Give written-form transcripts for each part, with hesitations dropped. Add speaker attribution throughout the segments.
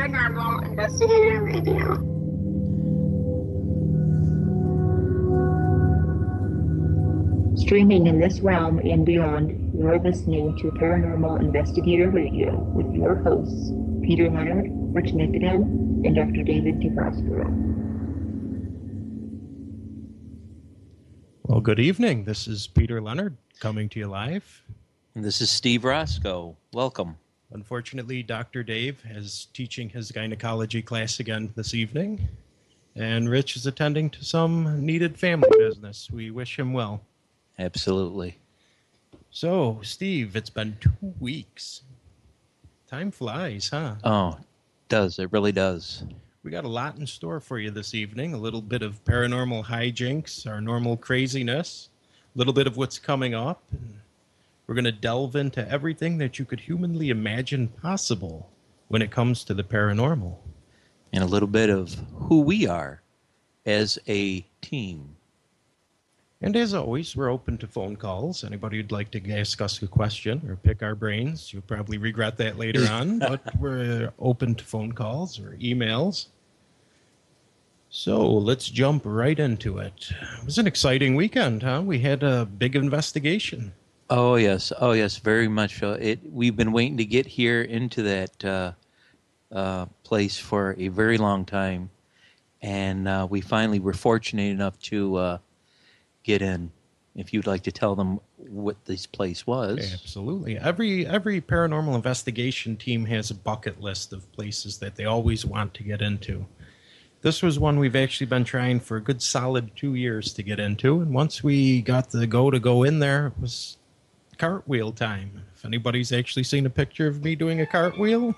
Speaker 1: Paranormal Investigator Radio. Streaming in this realm and beyond, you're listening to Paranormal Investigator Radio with your hosts, Peter Leonard, Rich McAdam, and Dr. David DeProspero.
Speaker 2: Well, good evening. This is Peter Leonard coming to you live.
Speaker 3: And this is Steve Roscoe. Welcome.
Speaker 2: Unfortunately, Dr. Dave is teaching his gynecology class again this evening, and Rich is attending to some needed family business. We wish him well.
Speaker 3: Absolutely.
Speaker 2: So, Steve, it's been 2 weeks. Time flies, huh?
Speaker 3: Oh, it does. It really does.
Speaker 2: We got a lot in store for you this evening. A little bit of paranormal hijinks, our normal craziness, a little bit of what's coming up. And we're going to delve into everything that you could humanly imagine possible when it comes to the paranormal.
Speaker 3: And a little bit of who we are as a team.
Speaker 2: And as always, we're open to phone calls. Anybody who'd like to ask us a question or pick our brains, you'll probably regret that later on, but we're open to phone calls or emails. So let's jump right into it. It was an exciting weekend, huh? We had a big investigation.
Speaker 3: Oh, yes, very much so. We've been waiting to get here into that place for a very long time, and we finally were fortunate enough to get in. If you'd like to tell them what this place was.
Speaker 2: Absolutely. Every paranormal investigation team has a bucket list of places that they always want to get into. This was one we've actually been trying for a good solid 2 years to get into, and once we got the go in there, it was cartwheel time. If anybody's actually seen a picture of me doing a cartwheel,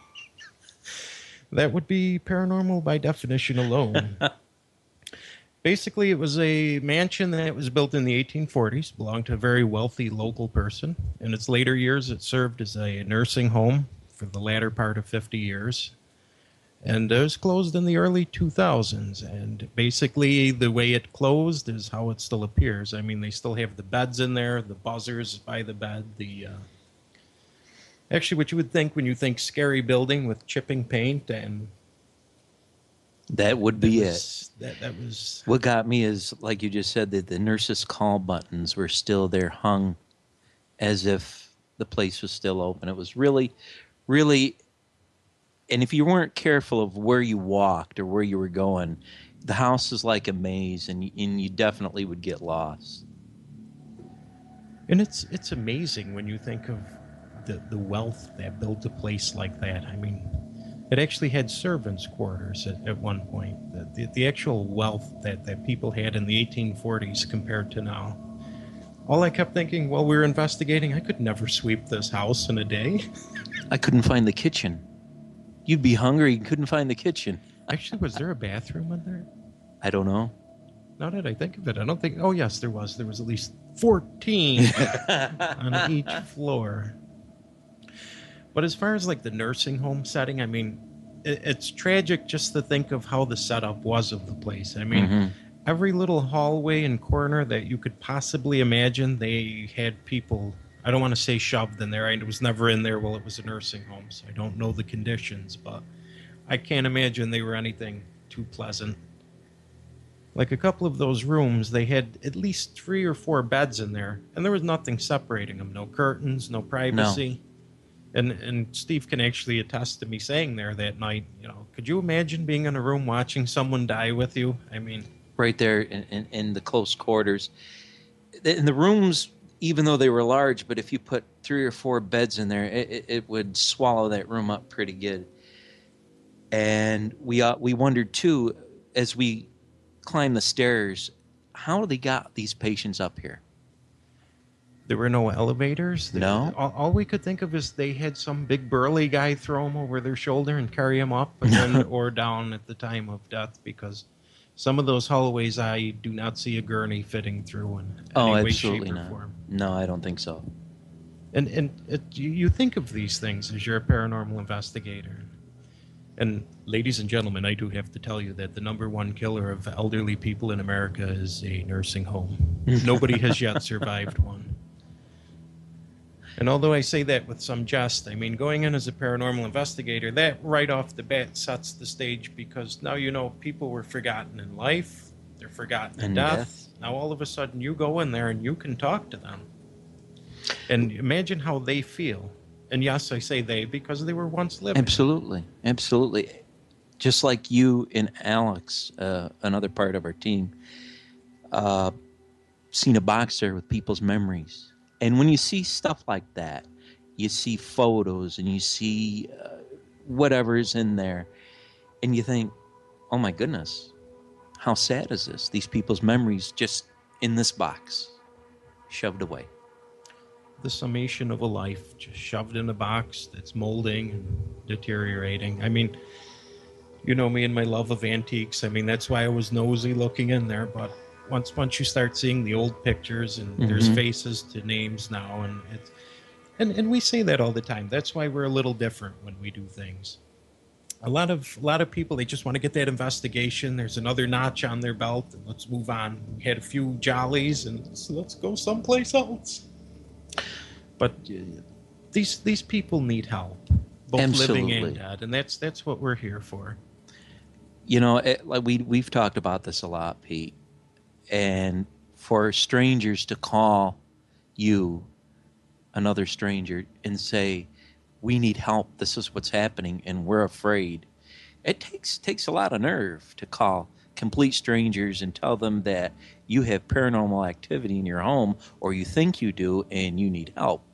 Speaker 2: that would be paranormal by definition alone. Basically, it was a mansion that was built in the 1840s, belonged to a very wealthy local person. In its later years, it served as a nursing home for the latter part of 50 years. And it was closed in the early 2000s. And basically, the way it closed is how it still appears. I mean, they still have the beds in there, the buzzers by the bed, actually, what you would think when you think scary building with chipping paint and...
Speaker 3: That would be it.
Speaker 2: That was...
Speaker 3: What got me is, like you just said, that the nurses' call buttons were still there, hung as if the place was still open. It was really, really... And if you weren't careful of where you walked or where you were going, the house is like a maze, and you definitely would get lost.
Speaker 2: And it's amazing when you think of the wealth that built a place like that. I mean... It actually had servants' quarters at one point. The actual wealth that people had in the 1840s compared to now. All I kept thinking while we were investigating, I could never sweep this house in a day.
Speaker 3: I couldn't find the kitchen. You'd be hungry and couldn't find the kitchen.
Speaker 2: Actually, was there a bathroom in there?
Speaker 3: I don't know.
Speaker 2: Now that I think of it, I don't think... Oh, yes, there was. There was at least 14 on each floor. But as far as like the nursing home setting, I mean, it's tragic just to think of how the setup was of the place. I mean, every little hallway and corner that you could possibly imagine, they had people, I don't want to say shoved in there. I was never in there while it was a nursing home, so I don't know the conditions, but I can't imagine they were anything too pleasant. Like a couple of those rooms, they had at least 3 or 4 beds in there, and there was nothing separating them. No curtains, no privacy. No. And Steve can actually attest to me saying there that night, could you imagine being in a room watching someone die with you? I mean...
Speaker 3: Right there in the close quarters. In the rooms, even though they were large, but if you put 3 or 4 beds in there, it would swallow that room up pretty good. And we wondered, too, as we climbed the stairs, how they got these patients up here.
Speaker 2: There were no elevators.
Speaker 3: No.
Speaker 2: All we could think of is they had some big burly guy throw him over their shoulder and carry him up and then or down at the time of death, because some of those hallways I do not see a gurney fitting through in any way, shape, or form.
Speaker 3: No, I don't think so.
Speaker 2: And you think of these things as you're a paranormal investigator. And ladies and gentlemen, I do have to tell you that the number one killer of elderly people in America is a nursing home. Nobody has yet survived one. And although I say that with some jest, I mean, going in as a paranormal investigator, that right off the bat sets the stage because now you know people were forgotten in life, they're forgotten in
Speaker 3: And
Speaker 2: death.
Speaker 3: death.
Speaker 2: Now all of a sudden you go in there and you can talk to them. And imagine how they feel. And yes, I say they because they were once living.
Speaker 3: Absolutely. Absolutely. Just like you and Alex, another part of our team, seen a box there with people's memories. And when you see stuff like that, you see photos and you see whatever's in there, and you think, oh my goodness, how sad is this? These people's memories just in this box, shoved away.
Speaker 2: The summation of a life just shoved in a box that's molding and deteriorating. I mean, you know me and my love of antiques. I mean, that's why I was nosy looking in there. But once you start seeing the old pictures and there's faces to names now, and it's and we say that all the time. That's why we're a little different when we do things. A lot of people, they just want to get that investigation. There's another notch on their belt, and let's move on. We had a few jollies, and so let's go someplace else. But these people need help, both
Speaker 3: Absolutely.
Speaker 2: living and dead, and that's what we're here for.
Speaker 3: You know, like we've talked about this a lot, Pete. And for strangers to call you, another stranger, and say, we need help, this is what's happening, and we're afraid. It takes a lot of nerve to call complete strangers and tell them that you have paranormal activity in your home, or you think you do, and you need help.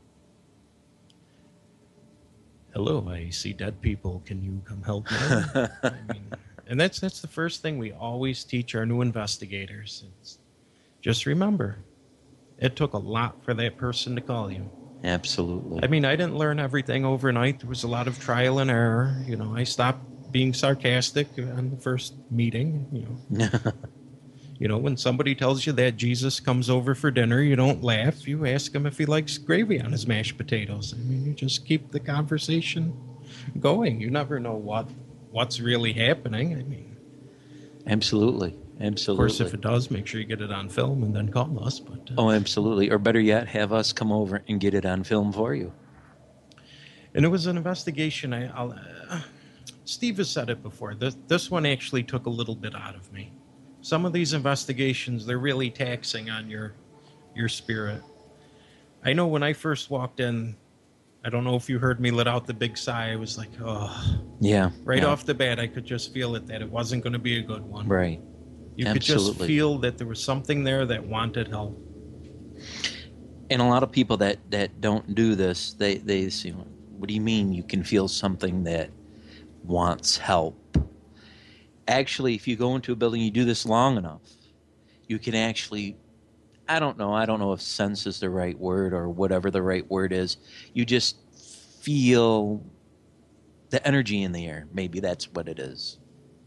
Speaker 2: Hello, I see dead people. Can you come help me? I mean, and that's the first thing we always teach our new investigators. It's just remember, it took a lot for that person to call you.
Speaker 3: Absolutely.
Speaker 2: I mean, I didn't learn everything overnight. There was a lot of trial and error. You know, I stopped being sarcastic on the first meeting. You know, when somebody tells you that Jesus comes over for dinner, you don't laugh. You ask him if he likes gravy on his mashed potatoes. I mean, you just keep the conversation going. You never know what's really happening. I mean,
Speaker 3: Absolutely.
Speaker 2: of course, if it does, make sure you get it on film and then call us. But
Speaker 3: Oh, absolutely. Or better yet, have us come over and get it on film for you.
Speaker 2: and it was an investigation. Steve has said it before. This one actually took a little bit out of me. Some of these investigations, they're really taxing on your spirit. I know when I first walked in, I don't know if you heard me let out the big sigh. I was like, oh.
Speaker 3: Yeah.
Speaker 2: Right
Speaker 3: yeah.
Speaker 2: off the bat, I could just feel it, that it wasn't going to be a good one.
Speaker 3: Right.
Speaker 2: You could just feel that there was something there that wanted help.
Speaker 3: And a lot of people that don't do this, they say, what do you mean you can feel something that wants help? Actually, if you go into a building, you do this long enough, you can actually, I don't know if sense is the right word or whatever the right word is. You just feel the energy in the air. Maybe that's what it is.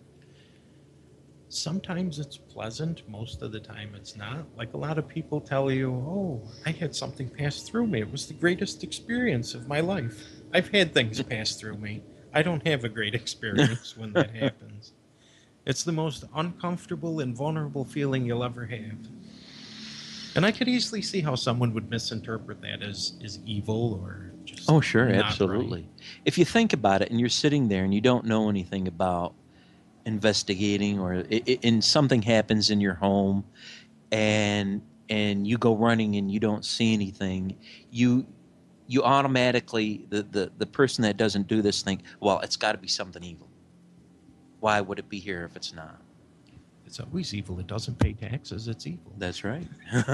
Speaker 2: Sometimes it's pleasant. Most of the time it's not. Like a lot of people tell you, oh, I had something pass through me. It was the greatest experience of my life. I've had things pass through me. I don't have a great experience when that happens. It's the most uncomfortable and vulnerable feeling you'll ever have. And I could easily see how someone would misinterpret that as evil or just
Speaker 3: Oh, sure,
Speaker 2: not
Speaker 3: absolutely.
Speaker 2: right.
Speaker 3: If you think about it and you're sitting there and you don't know anything about investigating, or and something happens in your home and you go running and you don't see anything, you automatically, the person that doesn't do this think, well, it's got to be something evil. Why would it be here if it's not?
Speaker 2: It's always evil. It doesn't pay taxes. It's evil.
Speaker 3: That's right.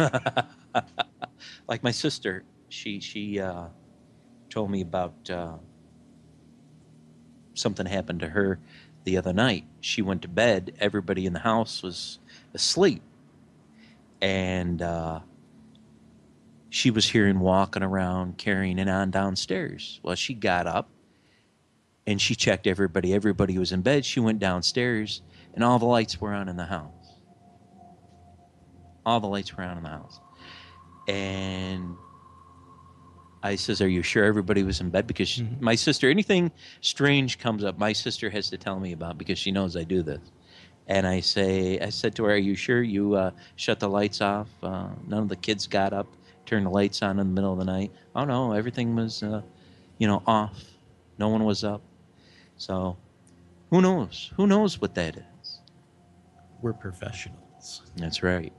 Speaker 3: Like my sister, she told me about something happened to her the other night. She went to bed. Everybody in the house was asleep. And she was hearing walking around, carrying it on downstairs. Well, she got up and she checked everybody. Everybody was in bed. She went downstairs and all the lights were on in the house. All the lights were on in the house. And I says, are you sure everybody was in bed? Because my sister, anything strange comes up, my sister has to tell me about because she knows I do this. And I said to her, are you sure you shut the lights off? None of the kids got up turn the lights on in the middle of the night. Oh no, everything was, off. No one was up. So, who knows? Who knows what that is?
Speaker 2: We're professionals.
Speaker 3: That's right.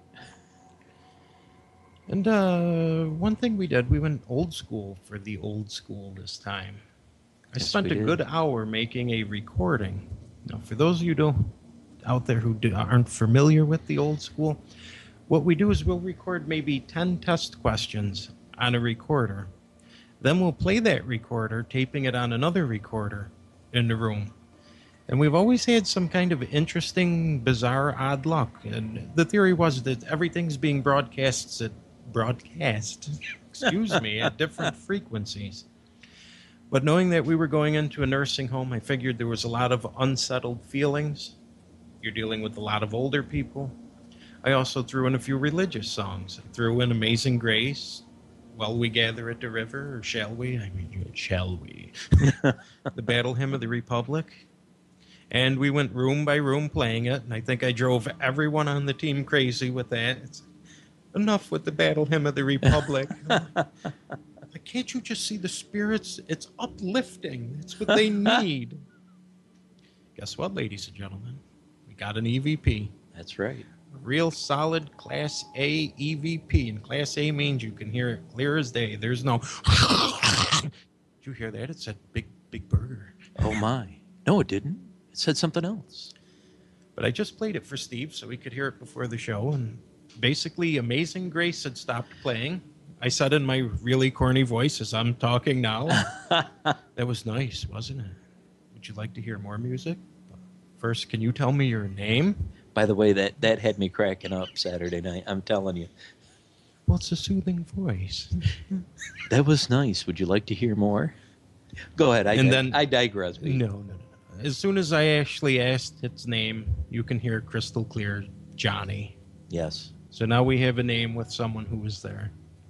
Speaker 2: And one thing we did, we went old school for the old school this time. I
Speaker 3: Yes,
Speaker 2: spent
Speaker 3: we
Speaker 2: a
Speaker 3: did.
Speaker 2: good hour making a recording. Now, for those of you out there who aren't familiar with the old school, what we do is we'll record maybe 10 test questions on a recorder. Then we'll play that recorder, taping it on another recorder in the room. And we've always had some kind of interesting, bizarre, odd luck. And the theory was that everything's being broadcast, excuse me, at different frequencies. But knowing that we were going into a nursing home, I figured there was a lot of unsettled feelings. You're dealing with a lot of older people. I also threw in a few religious songs. I threw in Amazing Grace, While We Gather at the River, or Shall We? I mean, Shall We? The Battle Hymn of the Republic. And we went room by room playing it, and I think I drove everyone on the team crazy with that. It's enough with the Battle Hymn of the Republic. Can't you just see the spirits? It's uplifting. It's what they need. Guess what, ladies and gentlemen? We got an EVP.
Speaker 3: That's right.
Speaker 2: A real solid Class A EVP. And Class A means you can hear it clear as day. There's no... Did you hear that? It said Big Burger.
Speaker 3: Oh my. No, it didn't. It said something else.
Speaker 2: But I just played it for Steve so he could hear it before the show. And basically, Amazing Grace had stopped playing. I said in my really corny voice as I'm talking now. That was nice, wasn't it? Would you like to hear more music? First, can you tell me your name?
Speaker 3: By the way, that had me cracking up Saturday night. I'm telling you.
Speaker 2: Well, it's a soothing voice.
Speaker 3: That was nice. Would you like to hear more? Go ahead. I digress.
Speaker 2: No. As soon as I actually asked its name, you can hear crystal clear, Johnny.
Speaker 3: Yes.
Speaker 2: So now we have a name with someone who was there.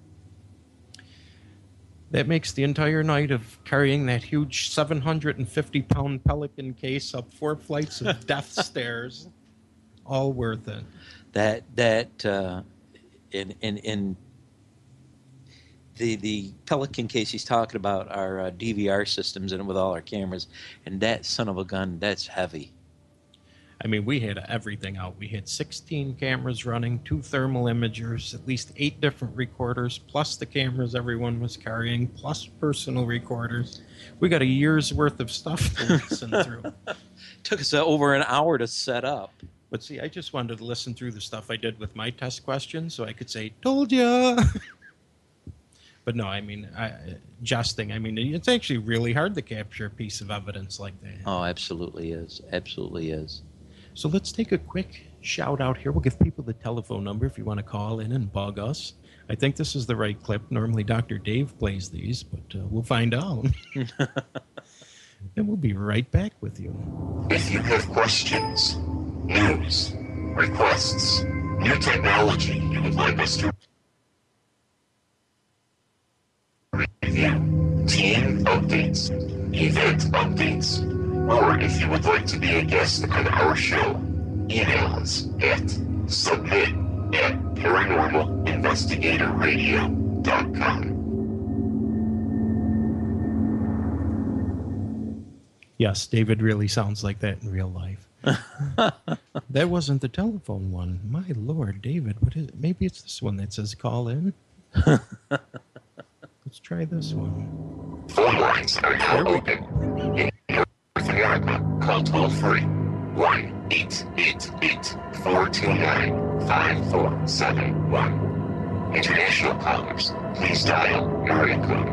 Speaker 2: That makes the entire night of carrying that huge 750-pound Pelican case up 4 flights of death stairs all worth it.
Speaker 3: In the Pelican case he's talking about our DVR systems and with all our cameras, and that son of a gun, that's heavy.
Speaker 2: I mean, we had everything out. We had 16 cameras running, 2 thermal imagers, at least 8 different recorders, plus the cameras everyone was carrying, plus personal recorders. We got a year's worth of stuff to listen through.
Speaker 3: Took us over an hour to set up.
Speaker 2: But see, I just wanted to listen through the stuff I did with my test questions so I could say, told ya. But no, I mean, jesting. I mean, it's actually really hard to capture a piece of evidence like that.
Speaker 3: Oh, absolutely is. Absolutely is.
Speaker 2: So let's take a quick shout out here. We'll give people the telephone number if you want to call in and bug us. I think this is the right clip. Normally Dr. Dave plays these, but we'll find out. And we'll be right back with you.
Speaker 4: If you have questions, news, requests, new technology you would like us to review, team updates, event updates, or if you would like to be a guest on our show, email us at submit@paranormalinvestigatorradio.com.
Speaker 2: Yes, David really sounds like that in real life. That wasn't the telephone one. My Lord, David, what is it? Maybe it's this one that says call in. Let's try this one.
Speaker 4: Phone lines are now open. In North America, call toll-free 1-888-429-5471. International callers, please dial area code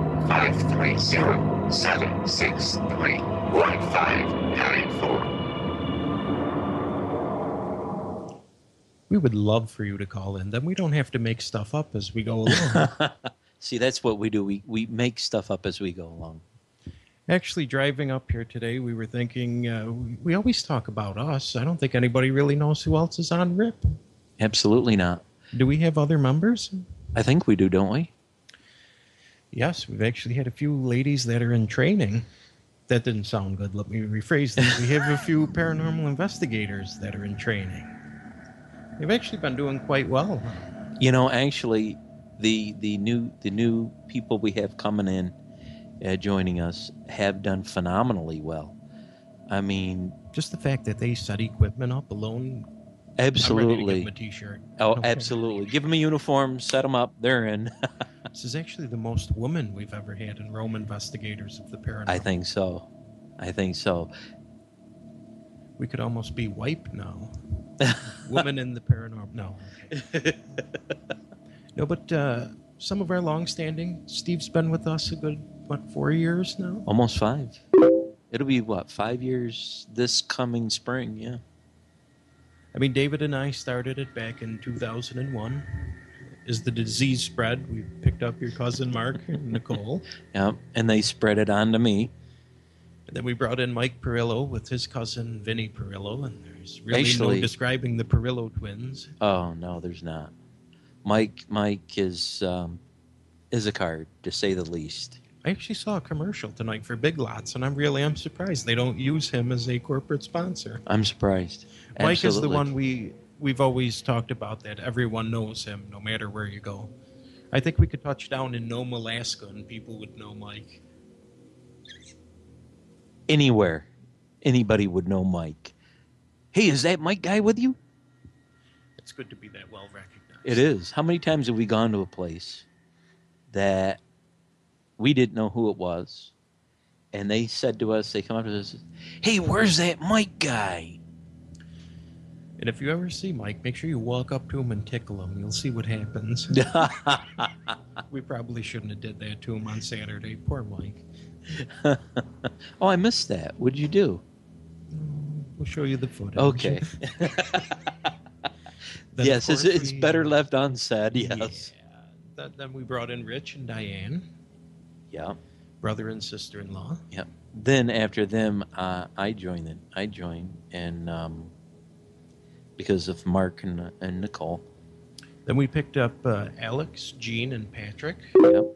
Speaker 4: 530-763-1594.
Speaker 2: We would love for you to call in. Then we don't have to make stuff up as we go along.
Speaker 3: See, that's what we do. We make stuff up as we go along.
Speaker 2: Actually, driving up here today, we were thinking, we always talk about us. I don't think anybody really knows who else is on RIP.
Speaker 3: Absolutely not.
Speaker 2: Do we have other members?
Speaker 3: I think we do, don't we?
Speaker 2: Yes, we've actually had a few ladies that are in training. That didn't sound good. Let me rephrase that. We have a few paranormal investigators that are in training. They've actually been doing quite well.
Speaker 3: You know, actually, the new people we have coming in, joining us, have done phenomenally well. I mean,
Speaker 2: Just the fact that they set equipment up alone, I'm ready to give
Speaker 3: absolutely.
Speaker 2: them a T-shirt.
Speaker 3: Oh,
Speaker 2: Okay.
Speaker 3: absolutely. Give them a uniform, set them up, they're in.
Speaker 2: This is actually the most women we've ever had in Rome Investigators of the Paranormal.
Speaker 3: I think so.
Speaker 2: We could almost be WIPE now. Women in the Paranormal. No. Okay. No, but some of our long-standing, Steve's been with us a good, 4 years now?
Speaker 3: Almost 5. It'll be, 5 years this coming spring, yeah.
Speaker 2: I mean, David and I started it back in 2001. As the disease spread, we picked up your cousin Mark and Nicole.
Speaker 3: Yeah, and they spread it on to me.
Speaker 2: And then we brought in Mike Perillo with his cousin Vinny Perillo, and there's really
Speaker 3: Actually-
Speaker 2: no describing the Perillo twins.
Speaker 3: Oh, no, there's not. Mike is a card, to say the least.
Speaker 2: I actually saw a commercial tonight for Big Lots, and I'm surprised they don't use him as a corporate sponsor.
Speaker 3: I'm surprised.
Speaker 2: Mike is the
Speaker 3: Absolutely.
Speaker 2: one we've always talked about, that everyone knows him no matter where you go. I think we could touch down in Nome, Alaska, and people would know Mike.
Speaker 3: Anywhere, anybody would know Mike. Hey, is that Mike guy with you?
Speaker 2: It's good to be that well recognized.
Speaker 3: It is. How many times have we gone to a place that we didn't know who it was, and they said to us, they come up to us, hey, where's that Mike guy?
Speaker 2: And if you ever see Mike, make sure you walk up to him and tickle him. You'll see what happens. We probably shouldn't have did that to him on Saturday. Poor Mike.
Speaker 3: Oh, I missed that. What'd you do?
Speaker 2: We'll show you the footage.
Speaker 3: Okay.
Speaker 2: Then,
Speaker 3: Yes,
Speaker 2: of course,
Speaker 3: it's
Speaker 2: we-
Speaker 3: better left unsaid, yes.
Speaker 2: Yeah. Then we brought in Rich and Diane,
Speaker 3: Yeah.
Speaker 2: brother and sister-in-law.
Speaker 3: Yep. Then after them, I joined, and because of Mark and Nicole.
Speaker 2: Then we picked up Alex, Gene, and Patrick,
Speaker 3: Yep.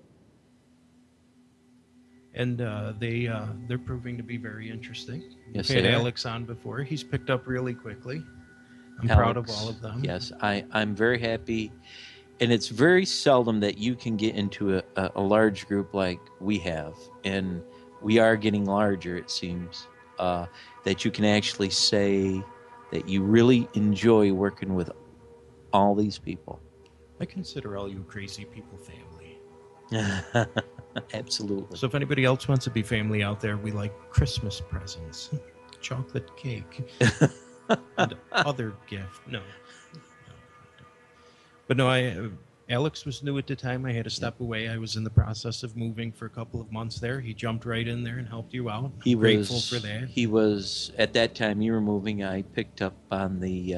Speaker 2: and they're proving to be very interesting.
Speaker 3: Yes,
Speaker 2: We've had
Speaker 3: they are.
Speaker 2: Alex on before. He's picked up really quickly. I'm proud of
Speaker 3: Alex,
Speaker 2: all of them.
Speaker 3: Yes, I'm very happy. And it's very seldom that you can get into a large group like we have. And we are getting larger, it seems, that you can actually say that you really enjoy working with all these people.
Speaker 2: I consider all you crazy people family.
Speaker 3: Absolutely.
Speaker 2: So if anybody else wants to be family out there, we like Christmas presents, chocolate cake, and other gift. No. But no, Alex was new at the time. I had to step away. I was in the process of moving for a couple of months there. He jumped right in there and helped you out. I'm grateful for that.
Speaker 3: He was, at that time you were moving, I picked up on the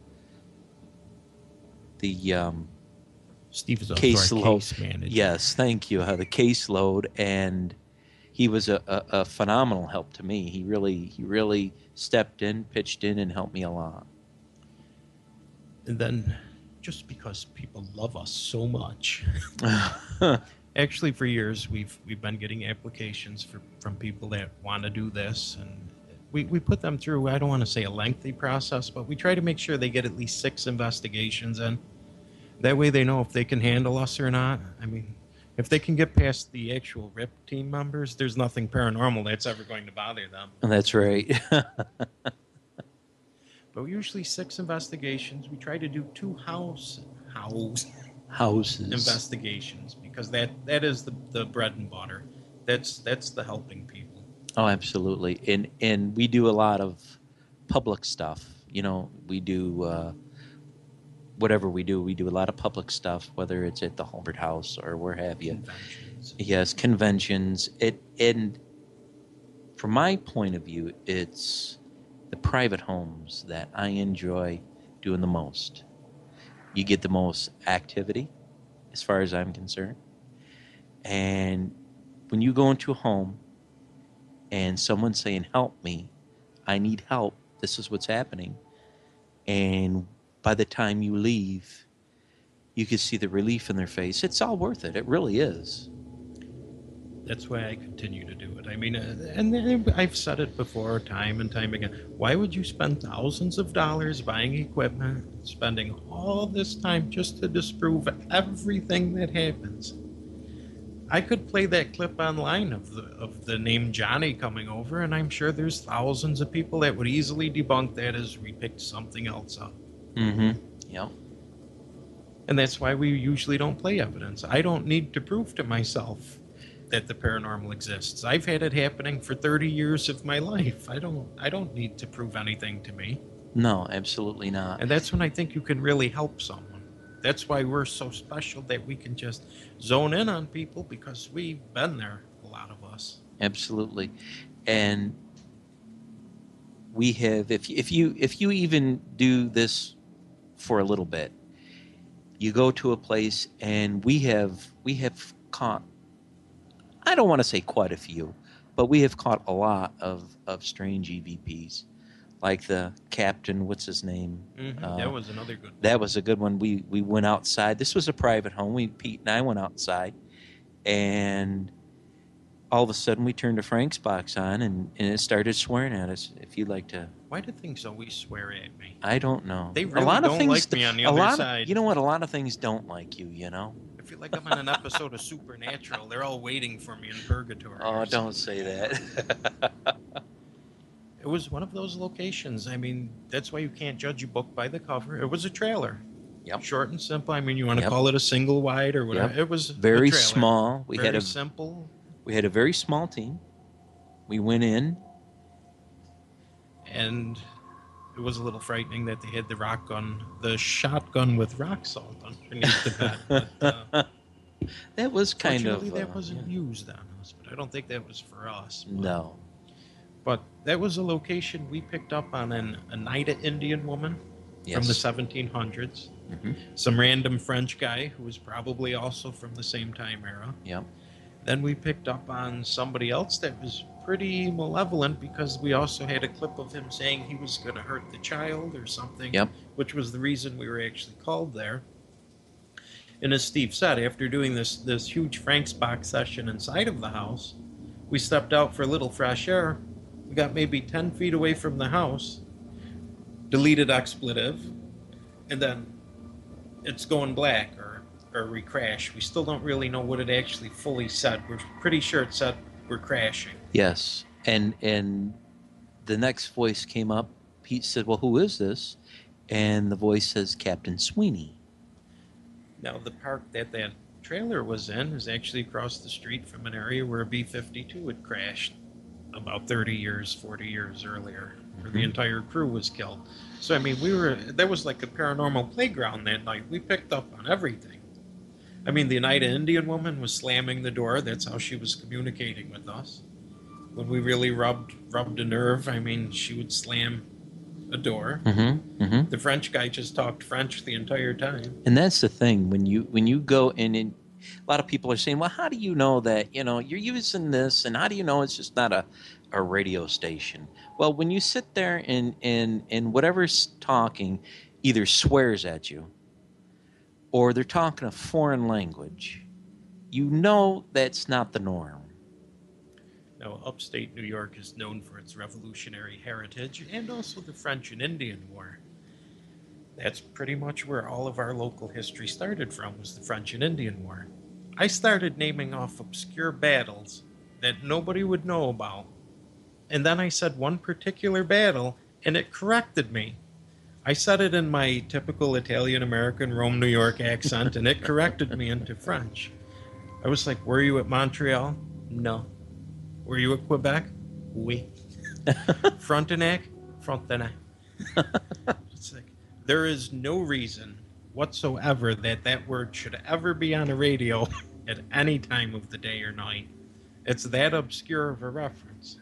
Speaker 2: Steve is also our
Speaker 3: caseload.
Speaker 2: case manager.
Speaker 3: Yes, thank you. The caseload, and he was a phenomenal help to me. He really stepped in, pitched in, and helped me a lot.
Speaker 2: And then, just because people love us so much, actually for years we've been getting applications from people that want to do this, and we put them through, I don't want to say a lengthy process, but we try to make sure they get at least 6 investigations in. That way they know if they can handle us or not. I mean, if they can get past the actual RIP team members, there's nothing paranormal that's ever going to bother them.
Speaker 3: That's right.
Speaker 2: But usually 6 investigations. We try to do 2 houses
Speaker 3: Houses.
Speaker 2: investigations, because that is the bread and butter. That's the helping people.
Speaker 3: Oh, absolutely. And we do a lot of public stuff. You know, we do whatever we do a lot of public stuff, whether it's at the Hulbert House or where have you.
Speaker 2: Conventions.
Speaker 3: Yes, conventions. And from my point of view, it's the private homes that I enjoy doing the most. You get the most activity, as far as I'm concerned. And when you go into a home and someone's saying, help me, I need help, this is what's happening, and by the time you leave, you can see the relief in their face. It's all worth it. It really is.
Speaker 2: That's why I continue to do it. I mean, and I've said it before, time and time again. Why would you spend thousands of dollars buying equipment, spending all this time just to disprove everything that happens? I could play that clip online of the name Johnny coming over, and I'm sure there's thousands of people that would easily debunk that as we picked something else up.
Speaker 3: Mm-hmm. Yep.
Speaker 2: And that's why we usually don't play evidence. I don't need to prove to myself that the paranormal exists. I've had it happening for 30 years of my life. I don't need to prove anything to me.
Speaker 3: No, absolutely not.
Speaker 2: And that's when I think you can really help someone. That's why we're so special, that we can just zone in on people, because we've been there, a lot of us.
Speaker 3: Absolutely. And we have, if you even do this for a little bit, you go to a place, and we have caught, I don't want to say quite a few, but we have caught a lot of strange EVPs, like the captain, what's his name?
Speaker 2: That was another good one.
Speaker 3: That was a good one. We went outside. This was a private home. Pete and I went outside, and all of a sudden we turned the Frank's box on, and it started swearing at us. If you'd like to.
Speaker 2: Why do things always swear at me?
Speaker 3: I don't know.
Speaker 2: They really don't like me on the other side.
Speaker 3: You know what? A lot of things don't like you, you know?
Speaker 2: I feel like I'm on an episode of Supernatural. They're all waiting for me in purgatory.
Speaker 3: Oh, don't say that.
Speaker 2: It was one of those locations. I mean, that's why you can't judge a book by the cover. It was a trailer.
Speaker 3: Yep.
Speaker 2: Short and simple. I mean, you want to call it a single wide or whatever.
Speaker 3: Yep.
Speaker 2: It was
Speaker 3: very
Speaker 2: a trailer.
Speaker 3: Small.
Speaker 2: Very simple.
Speaker 3: We had a very small team. We went in.
Speaker 2: And it was a little frightening that they had the shotgun with rock salt underneath the bed. But,
Speaker 3: that was kind of...
Speaker 2: that wasn't used on us, but I don't think that was for us.
Speaker 3: No.
Speaker 2: But that was a location we picked up on an Oneida Indian woman from the 1700s. Mm-hmm. Some random French guy who was probably also from the same time era.
Speaker 3: Yep.
Speaker 2: Then we picked up on somebody else that was pretty malevolent, because we also had a clip of him saying he was going to hurt the child or something, which was the reason we were actually called there. And as Steve said, after doing this huge Frank's box session inside of the house, we stepped out for a little fresh air. We got maybe 10 feet away from the house, deleted expletive, and then it's going black or we crash. We still don't really know what it actually fully said. We're pretty sure it said we're crashing.
Speaker 3: Yes. And the next voice came up. Pete said, well, who is this? And the voice says, Captain Sweeney.
Speaker 2: Now, the park that trailer was in is actually across the street from an area where a B-52 had crashed about 40 years earlier, where the entire crew was killed. So, I mean, there was like a paranormal playground that night. We picked up on everything. I mean, the Oneida Indian woman was slamming the door. That's how she was communicating with us. When we really rubbed a nerve, I mean, she would slam a door.
Speaker 3: Mm-hmm. Mm-hmm.
Speaker 2: The French guy just talked French the entire time.
Speaker 3: And that's the thing. When you go in, a lot of people are saying, well, how do you know that, you're using this, and how do you know it's just not a radio station? Well, when you sit there and whatever's talking either swears at you, or they're talking a foreign language, you know that's not the norm.
Speaker 2: Now, upstate New York is known for its revolutionary heritage and also the French and Indian War. That's pretty much where all of our local history started from, was the French and Indian War. I started naming off obscure battles that nobody would know about. And then I said one particular battle, and it corrected me. I said it in my typical Italian-American Rome, New York accent, and it corrected me into French. I was like, were you at Montreal? No. Were you at Quebec? Oui. Frontenac? Frontenac. It's like, there is no reason whatsoever that word should ever be on a radio at any time of the day or night. It's that obscure of a reference.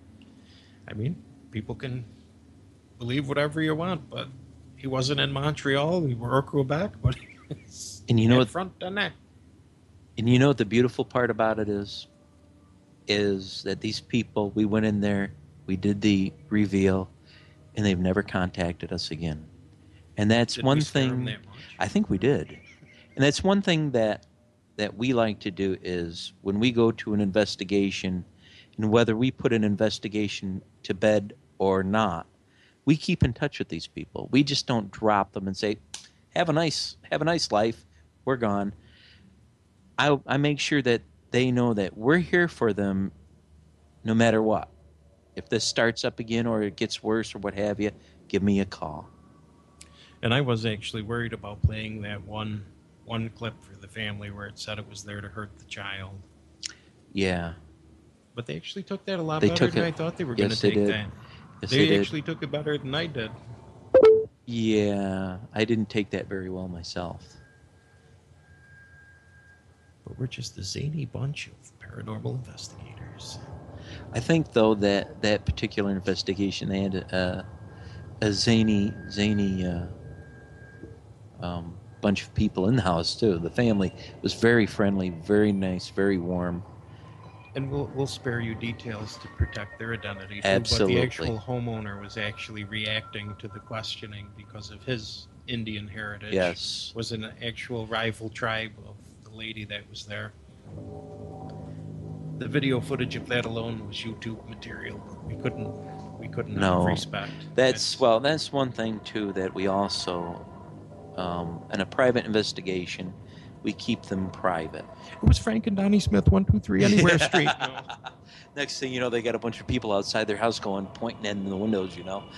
Speaker 2: I mean, people can believe whatever you want, but he wasn't in Montreal, or Quebec, but he was at Frontenac.
Speaker 3: And you know what the beautiful part about it is that these people, we went in there, we did the reveal, and they've never contacted us again. And that's one thing.
Speaker 2: That much?
Speaker 3: I think we did. And that's one thing that that we like to do is when we go to an investigation, and whether we put an investigation to bed or not, we keep in touch with these people. We just don't drop them and say, have a nice life, we're gone. I make sure that they know that we're here for them no matter what. If this starts up again or it gets worse or what have you, give me a call.
Speaker 2: And I was actually worried about playing that one clip for the family where it said it was there to hurt the child.
Speaker 3: Yeah.
Speaker 2: But they actually took that a lot
Speaker 3: They
Speaker 2: better
Speaker 3: took
Speaker 2: than
Speaker 3: it.
Speaker 2: I thought they were going to
Speaker 3: Yes, they
Speaker 2: take
Speaker 3: did.
Speaker 2: that.
Speaker 3: Yes,
Speaker 2: They actually took it better than I did.
Speaker 3: Yeah, I didn't take that very well myself.
Speaker 2: But we're just a zany bunch of paranormal investigators.
Speaker 3: I think, though, that particular investigation, they had a zany bunch of people in the house, too. The family was very friendly, very nice, very warm.
Speaker 2: And we'll spare you details to protect their identity, too.
Speaker 3: Absolutely.
Speaker 2: But the actual homeowner was actually reacting to the questioning because of his Indian heritage.
Speaker 3: Yes.
Speaker 2: Was an actual rival tribe of the lady that was there. The video footage of that alone was YouTube material. We couldn't
Speaker 3: No.
Speaker 2: have respect.
Speaker 3: That's one thing, too, that we also, in a private investigation, we keep them private.
Speaker 2: It was Frank and Donnie Smith, 123 Anywhere Street. No.
Speaker 3: Next thing you know, they got a bunch of people outside their house pointing in the windows,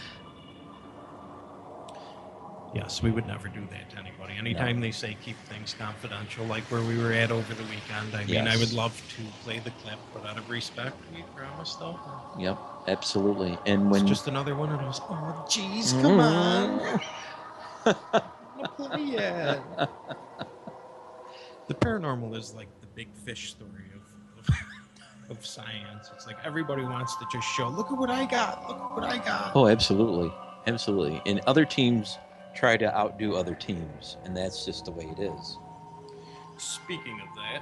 Speaker 2: Yes, we would never do that to anybody. Anytime they say keep things confidential, like where we were at over the weekend, I mean, I would love to play the clip, but out of respect, we promise, though.
Speaker 3: Yep, absolutely. And when
Speaker 2: It's just another one of those, oh, jeez, come on. Don't play yet. The paranormal is like the big fish story of science. It's like everybody wants to just show, look at what I got, look at what I got.
Speaker 3: Oh, absolutely. Absolutely. And other teams try to outdo other teams, and that's just the way it is.
Speaker 2: Speaking of that,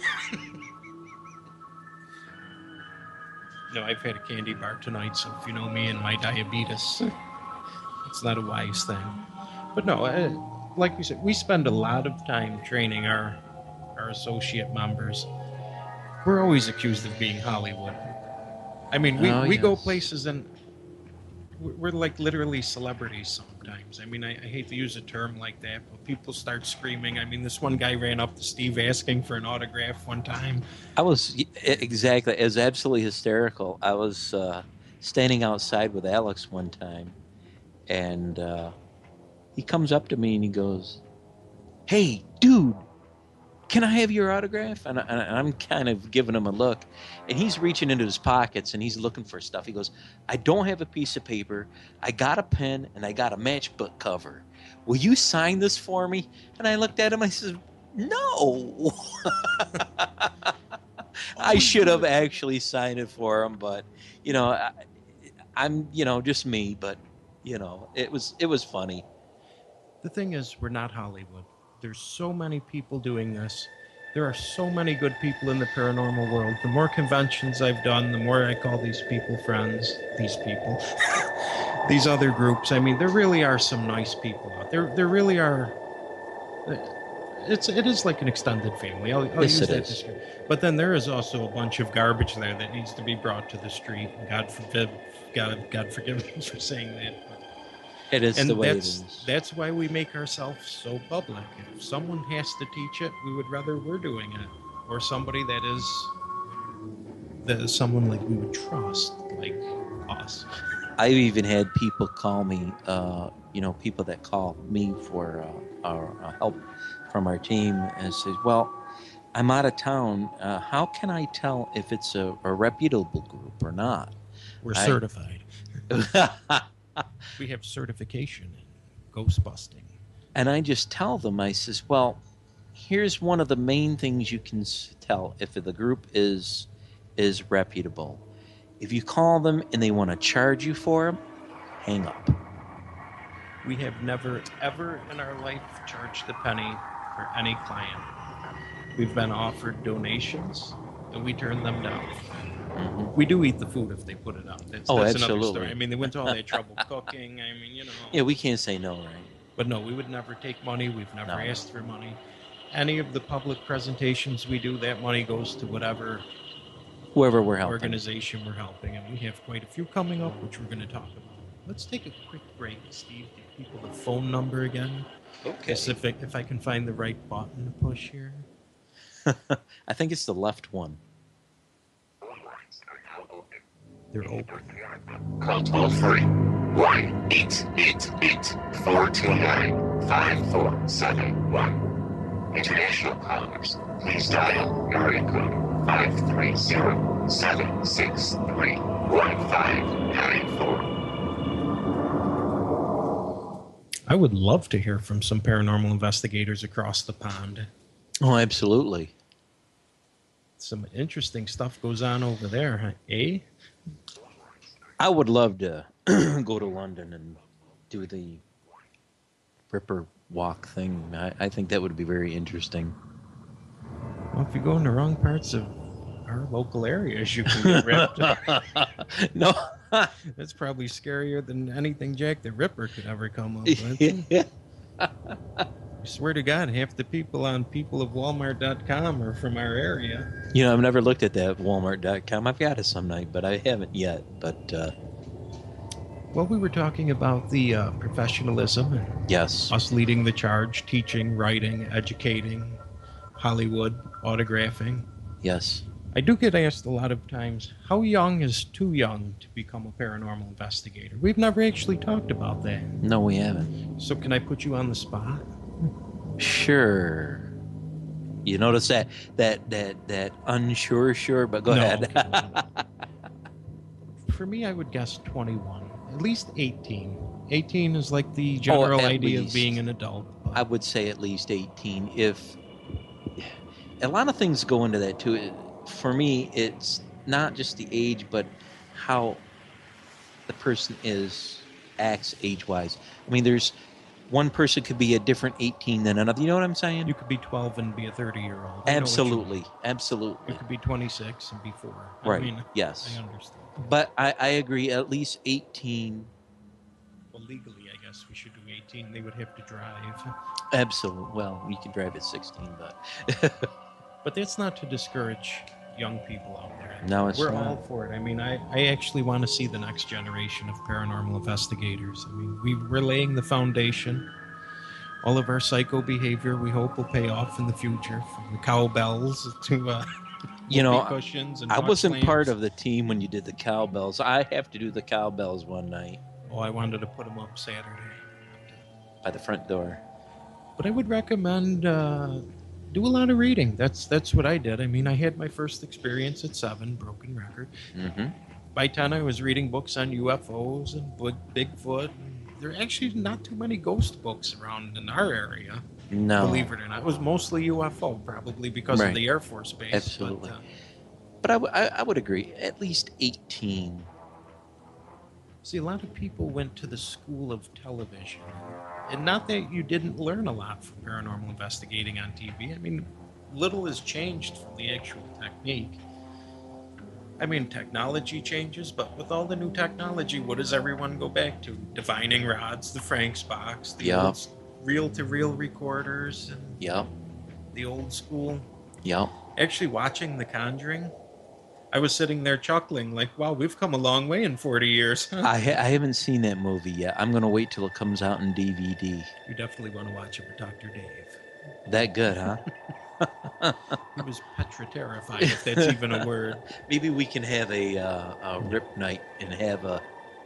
Speaker 2: no, I've had a candy bar tonight, so if you know me and my diabetes, it's not a wise thing. But no, like we said, we spend a lot of time training our associate members. We're always accused of being Hollywood. I mean, we go places and we're like literally celebrities sometimes. I mean, I hate to use a term like that, but people start screaming. I mean, this one guy ran up to Steve asking for an autograph one time.
Speaker 3: I was absolutely hysterical. I was standing outside with Alex one time, and he comes up to me and he goes, "Hey, dude, can I have your autograph?" And I'm kind of giving him a look, and he's reaching into his pockets and he's looking for stuff. He goes, "I don't have a piece of paper. I got a pen and I got a matchbook cover. Will you sign this for me?" And I looked at him. I said, "No." I should have actually signed it for him, but I'm just me. But it was funny.
Speaker 2: The thing is, we're not Hollywood. There's so many people doing this. There are so many good people in the paranormal world. The more conventions I've done, the more I call these people friends. These people. These other groups. I mean, there really are some nice people out there. There really are. It is like an extended family. I'll
Speaker 3: Yes,
Speaker 2: use
Speaker 3: it
Speaker 2: that
Speaker 3: is.
Speaker 2: description. But then there is also a bunch of garbage there that needs to be brought to the street. God forbid. God forgive me for saying that.
Speaker 3: It is
Speaker 2: And
Speaker 3: the way it is.
Speaker 2: that's why we make ourselves so public. If someone has to teach it, we would rather we're doing it, or somebody that is someone like we would trust, like us.
Speaker 3: I've even had people call me, people that call me for our help from our team and say, "Well, I'm out of town. How can I tell if it's a reputable group or not?"
Speaker 2: We're certified. We have certification in ghost busting.
Speaker 3: And I just tell them, I says, "Well, here's one of the main things you can tell if the group is reputable. If you call them and they want to charge you for them, hang up."
Speaker 2: We have never, ever in our life charged a penny for any client. We've been offered donations, and we turn them down.
Speaker 3: Mm-hmm.
Speaker 2: We do eat the food if they put it up. That's another
Speaker 3: absolutely.
Speaker 2: story. I mean, they went to all that trouble cooking. I mean,
Speaker 3: Yeah, we can't say no, right?
Speaker 2: But no, we would never take money. We've never
Speaker 3: No.
Speaker 2: asked for money. any of the public presentations we do, that money goes to whatever
Speaker 3: Whoever we're helping.
Speaker 2: organization we're helping, and we have quite a few coming up, which we're going to talk about. Let's take a quick break, Steve. Give people the phone number again.
Speaker 3: Okay.
Speaker 2: If I can find the right button to push here.
Speaker 3: I think it's the left one.
Speaker 2: They're open.
Speaker 4: Call toll free 1-888-429-5471. International callers, please dial area code 530-763-1594.
Speaker 2: I would love to hear from some paranormal investigators across the pond.
Speaker 3: Oh, absolutely.
Speaker 2: Some interesting stuff goes on over there, huh? Eh?
Speaker 3: I would love to go to London and do the Ripper Walk thing. I think that would be very interesting.
Speaker 2: Well, if you go in the wrong parts of our local areas, you can get ripped.
Speaker 3: No.
Speaker 2: That's probably scarier than anything Jack the Ripper could ever come up with. I swear to God, half the people on peopleofwalmart.com are from our area.
Speaker 3: You know, I've never looked at that Walmart.com. I've got it some night, but I haven't yet. But
Speaker 2: Well, we were talking about the professionalism and
Speaker 3: yes,
Speaker 2: us leading the charge, teaching, writing, educating, Hollywood, autographing.
Speaker 3: yes.
Speaker 2: I do get asked a lot of times, how young is too young to become a paranormal investigator? We've never actually talked about that.
Speaker 3: No, we haven't.
Speaker 2: So can I put you on the spot?
Speaker 3: Sure. You notice that unsure, but go
Speaker 2: No,
Speaker 3: ahead.
Speaker 2: okay. For me, I would guess 21, at least 18. 18 is like the general
Speaker 3: at
Speaker 2: idea
Speaker 3: least.
Speaker 2: of being an adult. But
Speaker 3: I would say at least 18. If a lot of things go into that too. For me, it's not just the age, but how the person acts age-wise. I mean, there's one person could be a different 18 than another. You know what I'm saying?
Speaker 2: you could be 12 and be a 30-year-old.
Speaker 3: Absolutely,
Speaker 2: You
Speaker 3: absolutely.
Speaker 2: could be 26 and be 4.
Speaker 3: Right.
Speaker 2: I mean,
Speaker 3: Yes.
Speaker 2: I understand.
Speaker 3: But I agree. At least 18.
Speaker 2: Well, legally, I guess we should do 18. They would have to drive.
Speaker 3: Absolutely. Well, you can drive at 16, but
Speaker 2: But that's not to discourage young people out there.
Speaker 3: No, it's
Speaker 2: We're
Speaker 3: not.
Speaker 2: all for it. I mean, I actually want to see the next generation of paranormal investigators. I mean, we're laying the foundation. All of our psycho behavior, we hope, will pay off in the future, from the cowbells to
Speaker 3: you know,
Speaker 2: whoopee cushions and
Speaker 3: I
Speaker 2: watch
Speaker 3: wasn't
Speaker 2: lamps.
Speaker 3: part of the team when you did the cowbells. I have to do the cowbells one night
Speaker 2: Oh, I wanted to put them up Saturday.
Speaker 3: by the front door.
Speaker 2: But I would recommend do a lot of reading. That's what I did. I mean, I had my first experience at 7, broken record.
Speaker 3: Mm-hmm.
Speaker 2: By 10, I was reading books on UFOs and Bigfoot. There are actually not too many ghost books around in our area,
Speaker 3: No.
Speaker 2: believe it or not. It was mostly UFO, probably because
Speaker 3: Right.
Speaker 2: of the Air Force Base.
Speaker 3: Absolutely.
Speaker 2: But,
Speaker 3: But I would agree. At least 18.
Speaker 2: see, a lot of people went to the school of television. And not that you didn't learn a lot from paranormal investigating on TV. I mean, little has changed from the actual technique. I mean, technology changes, but with all the new technology, what does everyone go back to? Divining rods, the Frank's box, the
Speaker 3: Yeah.
Speaker 2: old reel-to-reel recorders, and
Speaker 3: Yep.
Speaker 2: the old school.
Speaker 3: Yep.
Speaker 2: Actually, watching The Conjuring, I was sitting there chuckling, like, wow, we've come a long way in 40 years.
Speaker 3: I haven't seen that movie yet. I'm going to wait till it comes out in DVD.
Speaker 2: You definitely want to watch it with Dr. Dave.
Speaker 3: That good, huh?
Speaker 2: He was petrified, if that's even a word.
Speaker 3: Maybe we can have a rip night and have a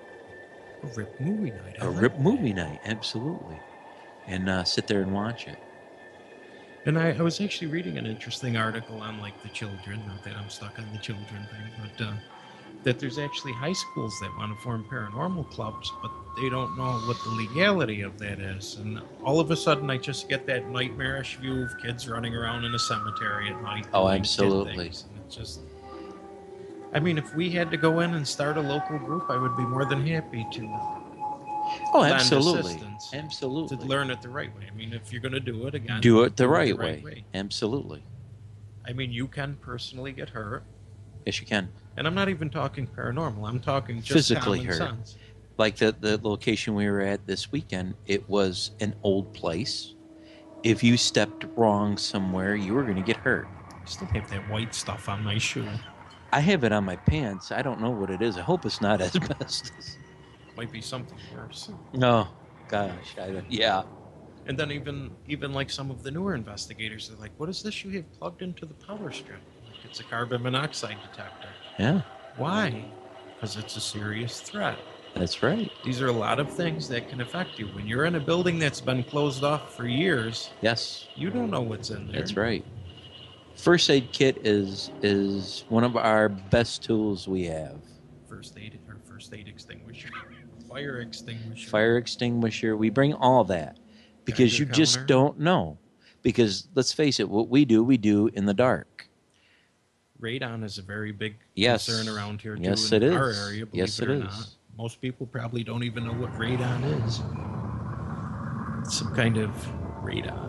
Speaker 2: Rip movie night. I like
Speaker 3: rip
Speaker 2: that.
Speaker 3: movie night. Absolutely. And sit there and watch it.
Speaker 2: And I was actually reading an interesting article on, like, the children. Not that I'm stuck on the children thing, but that there's actually high schools that want to form paranormal clubs, but they don't know what the legality of that is. And all of a sudden, I just get that nightmarish view of kids running around in a cemetery at night.
Speaker 3: Oh,
Speaker 2: doing kid
Speaker 3: absolutely.
Speaker 2: things. And it's just... I mean, if we had to go in and start a local group, I would be more than happy to
Speaker 3: Oh,
Speaker 2: lend
Speaker 3: absolutely.
Speaker 2: assistance.
Speaker 3: Absolutely.
Speaker 2: to learn it the right way. I mean, if you're going to do it, again,
Speaker 3: Do it the right way. Absolutely.
Speaker 2: I mean, you can personally get hurt.
Speaker 3: Yes, you can.
Speaker 2: And I'm not even talking paranormal. I'm talking just
Speaker 3: Physically
Speaker 2: common
Speaker 3: hurt.
Speaker 2: sense.
Speaker 3: Like the location we were at this weekend, it was an old place. if you stepped wrong somewhere, you were going to get hurt.
Speaker 2: I still have that white stuff on my shoe.
Speaker 3: I have it on my pants. I don't know what it is. I hope it's not asbestos.
Speaker 2: Might be something worse.
Speaker 3: Oh, gosh. Yeah.
Speaker 2: And then even like some of the newer investigators are like, what is this you have plugged into the power strip? Like, it's a carbon monoxide detector.
Speaker 3: Yeah,
Speaker 2: Why? Because it's a serious threat.
Speaker 3: that's right.
Speaker 2: These are a lot of things that can affect you. When you're in a building that's been closed off for years,
Speaker 3: Yes,
Speaker 2: you don't know what's in there.
Speaker 3: that's right. First aid kit is one of our best tools we have.
Speaker 2: First aid extinguisher, fire extinguisher.
Speaker 3: Fire extinguisher. We bring all that because
Speaker 2: Geiger
Speaker 3: you just
Speaker 2: counter.
Speaker 3: don't know. Because let's face it, what we do in the dark.
Speaker 2: Radon is a very big
Speaker 3: Yes.
Speaker 2: concern around here too
Speaker 3: Yes,
Speaker 2: in
Speaker 3: it
Speaker 2: our
Speaker 3: is.
Speaker 2: area. Believe
Speaker 3: Yes,
Speaker 2: it
Speaker 3: it
Speaker 2: or
Speaker 3: is.
Speaker 2: not. Most people probably don't even know what radon is. It's some kind of radon.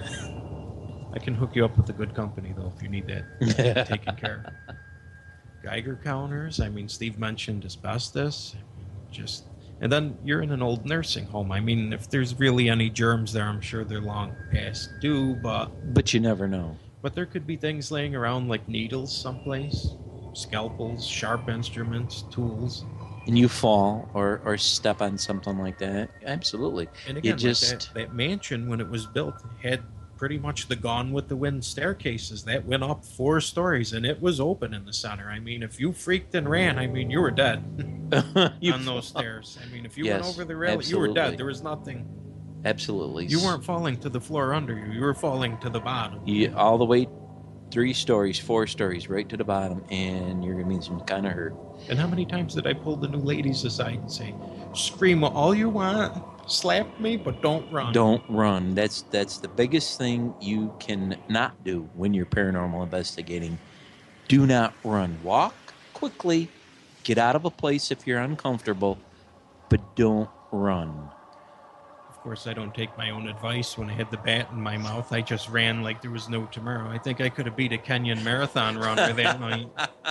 Speaker 2: I can hook you up with a good company though if you need that taken care of. Geiger counters. I mean, Steve mentioned asbestos. And then you're in an old nursing home. I mean, if there's really any germs there, I'm sure they're long past due.
Speaker 3: But you never know.
Speaker 2: But there could be things laying around like needles someplace, scalpels, sharp instruments, tools.
Speaker 3: And you fall or step on something like that. Absolutely.
Speaker 2: And
Speaker 3: You
Speaker 2: again,
Speaker 3: just
Speaker 2: that mansion when it was built had pretty much the Gone with the Wind staircases that went up 4 stories, and it was open in the center. I mean, if you freaked and ran, I mean, you were dead
Speaker 3: you
Speaker 2: on those stairs. I mean, if you
Speaker 3: Yes,
Speaker 2: went over the rail, you were
Speaker 3: absolutely.
Speaker 2: dead. There was nothing.
Speaker 3: Absolutely.
Speaker 2: You weren't falling to the floor under you. You were falling to the bottom.
Speaker 3: You, all the way 3 stories, 4 stories, right to the bottom, and you're going to be some kind of hurt.
Speaker 2: And how many times did I pull the new ladies aside and say, "Scream all you want, slap me, but don't run."
Speaker 3: Don't run. That's the biggest thing you can not do when you're paranormal investigating. Do not run. Walk quickly. Get out of a place if you're uncomfortable, but don't run.
Speaker 2: Of course, I don't take my own advice. When I had the bat in my mouth, I just ran like there was no tomorrow. I think I could have beat a Kenyan marathon runner that night.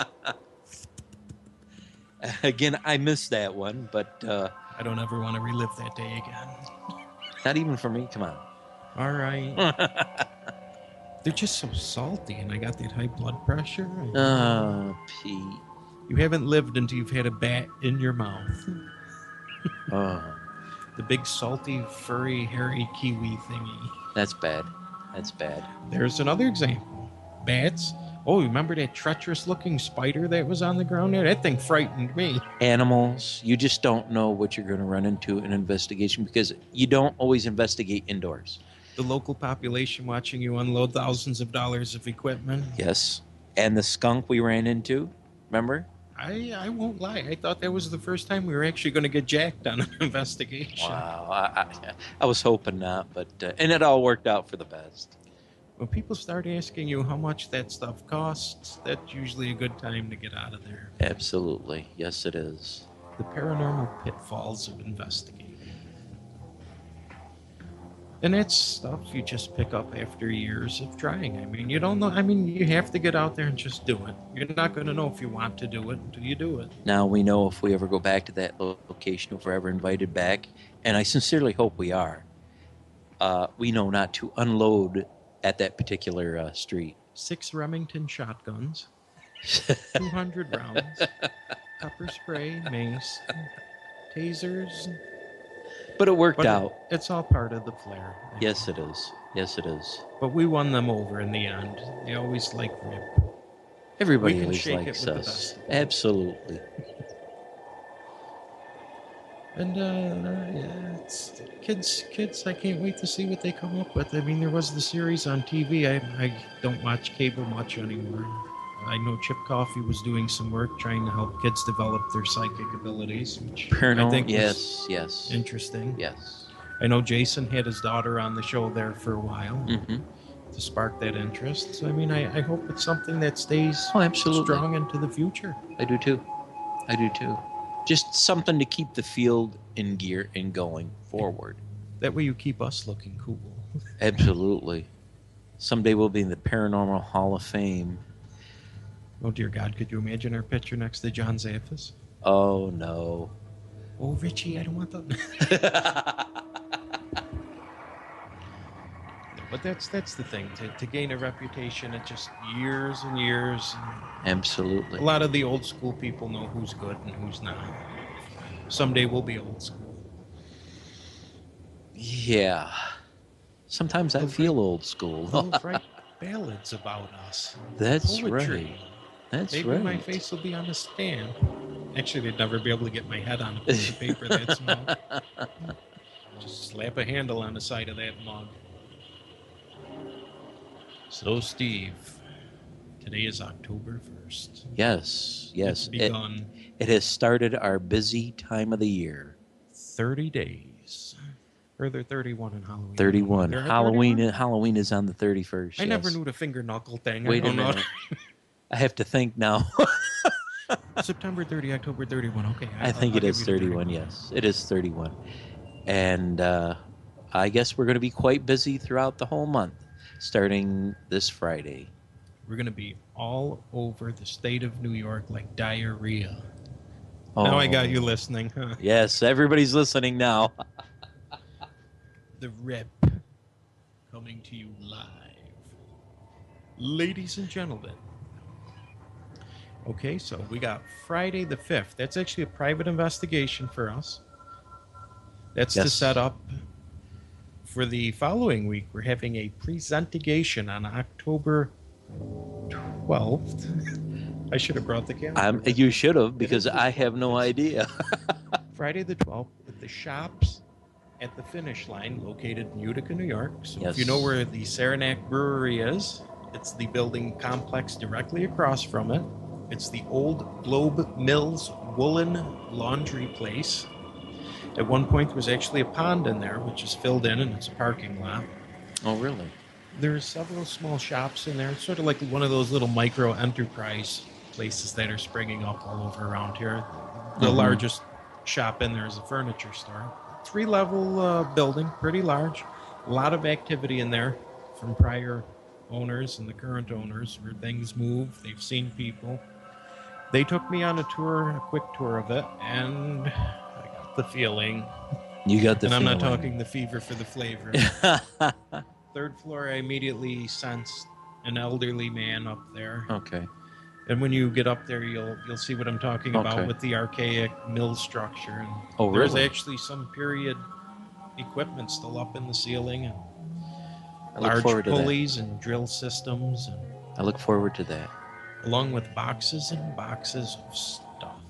Speaker 3: Again, I missed that one, but
Speaker 2: I don't ever want to relive that day again.
Speaker 3: not even for me. Come on.
Speaker 2: All right. They're just so salty, and I got that high blood pressure.
Speaker 3: Oh, Pete.
Speaker 2: You haven't lived until you've had a bat in your mouth.
Speaker 3: Oh,
Speaker 2: The big, salty, furry, hairy kiwi thingy.
Speaker 3: that's bad. That's bad.
Speaker 2: There's another example. Bats. Oh, remember that treacherous-looking spider that was on the ground there? That thing frightened me.
Speaker 3: Animals, you just don't know what you're going to run into in an investigation because you don't always investigate indoors.
Speaker 2: The local population watching you unload thousands of dollars of equipment.
Speaker 3: Yes. And the skunk we ran into, remember?
Speaker 2: I won't lie. I thought that was the first time we were actually going to get jacked on an investigation.
Speaker 3: Wow. I was hoping not, but and it all worked out for the best.
Speaker 2: When people start asking you how much that stuff costs, that's usually a good time to get out of there.
Speaker 3: Absolutely. Yes, it is.
Speaker 2: The paranormal pitfalls of investigating. And that's stuff you just pick up after years of trying. I mean, you don't know. I mean, you have to get out there and just do it. You're not going to know if you want to do it until you do it.
Speaker 3: Now we know if we ever go back to that location, if we're ever invited back, and I sincerely hope we are, we know not to unload at that particular street.
Speaker 2: 6 Remington shotguns, 200 rounds, pepper spray, mace, tasers.
Speaker 3: But it worked
Speaker 2: But
Speaker 3: out.
Speaker 2: it's all part of the flair.
Speaker 3: Yes, it is. Yes, it is.
Speaker 2: But we won them over in the end. They always like Rip.
Speaker 3: Everybody
Speaker 2: We can
Speaker 3: always
Speaker 2: shake it
Speaker 3: likes
Speaker 2: with the
Speaker 3: us.
Speaker 2: best.
Speaker 3: Absolutely.
Speaker 2: And yeah, it's kids. I can't wait to see what they come up with. I mean, there was the series on TV. I don't watch cable much anymore. I know Chip Coffey was doing some work trying to help kids develop their psychic abilities, which I
Speaker 3: Paranormal.
Speaker 2: think was
Speaker 3: Yes.
Speaker 2: interesting.
Speaker 3: Yes.
Speaker 2: I know Jason had his daughter on the show there for a while
Speaker 3: Mm-hmm.
Speaker 2: to spark that interest. So, I mean, I hope it's something that stays
Speaker 3: Oh, absolutely.
Speaker 2: strong into the future.
Speaker 3: I do too. Just something to keep the field in gear and going forward.
Speaker 2: That way you keep us looking cool.
Speaker 3: Absolutely. Someday we'll be in the Paranormal Hall of Fame.
Speaker 2: Oh, dear God, could you imagine our picture next to John Zaffis?
Speaker 3: Oh, no.
Speaker 2: Oh, Richie, I don't want that. But that's the thing. To gain a reputation, it just years and years.
Speaker 3: Absolutely.
Speaker 2: A lot of the old school people know who's good and who's not. Someday we'll be old school.
Speaker 3: Yeah. Sometimes I feel old school.
Speaker 2: They'll write ballads about us.
Speaker 3: That's
Speaker 2: Poetry.
Speaker 3: right. That's
Speaker 2: Maybe
Speaker 3: right.
Speaker 2: my face will be on a stand. Actually, they'd never be able to get my head on a piece of paper that small. Just slap a handle on the side of that mug. So, Steve, today is October 1st.
Speaker 3: Yes.
Speaker 2: It's begun
Speaker 3: It has started our busy time of the year.
Speaker 2: 30 days. Or they're 31 on Halloween.
Speaker 3: 31.
Speaker 2: They're at
Speaker 3: Halloween
Speaker 2: 31?
Speaker 3: Halloween is on the 31st.
Speaker 2: I never
Speaker 3: yes.
Speaker 2: knew the finger knuckle thing.
Speaker 3: Wait
Speaker 2: I
Speaker 3: a
Speaker 2: don't know.
Speaker 3: minute. I have to think now.
Speaker 2: September 30, October 31. Okay.
Speaker 3: I think
Speaker 2: I'll
Speaker 3: it
Speaker 2: give
Speaker 3: is
Speaker 2: you the
Speaker 3: 31, yes. It is 31. And I guess we're going to be quite busy throughout the whole month, starting this Friday.
Speaker 2: We're going to be all over the state of New York like diarrhea.
Speaker 3: Oh,
Speaker 2: Now I got you listening, huh?
Speaker 3: Yes, everybody's listening now.
Speaker 2: The Rip coming to you live. Ladies and gentlemen. Okay, so we got Friday the 5th. That's actually a private investigation for us. That's to
Speaker 3: Yes.
Speaker 2: set up for the following week. We're having a presentation on October 12th. I should have brought the calendar.
Speaker 3: You should have, because I have no idea.
Speaker 2: Friday the 12th at the Shops at the Finish Line, located in Utica, New York. So
Speaker 3: Yes.
Speaker 2: if you know where the Saranac Brewery is, it's the building complex directly across from it. It's the old Globe Mills woolen laundry place. At one point, there was actually a pond in there, which is filled in, and it's a parking lot.
Speaker 3: Oh, really?
Speaker 2: There's several small shops in there. It's sort of like one of those little micro enterprise places that are springing up all over around here. The
Speaker 3: Mhm.
Speaker 2: largest shop in there is a furniture store. 3-level building, pretty large. A lot of activity in there from prior owners and the current owners, where things move. They've seen people. They took me on a tour, a quick tour of it, and I got the feeling.
Speaker 3: You got the
Speaker 2: And I'm not
Speaker 3: feeling.
Speaker 2: talking the fever for the flavor. Third floor, I immediately sensed an elderly man up there.
Speaker 3: Okay.
Speaker 2: And when you get up there, you'll see what I'm talking
Speaker 3: Okay.
Speaker 2: about with the archaic mill structure. And
Speaker 3: Oh,
Speaker 2: there's
Speaker 3: really?
Speaker 2: actually some period equipment still up in the ceiling, and
Speaker 3: I look
Speaker 2: large
Speaker 3: forward to that.
Speaker 2: pulleys and drill systems, and
Speaker 3: I look forward to that.
Speaker 2: along with boxes and boxes of stuff.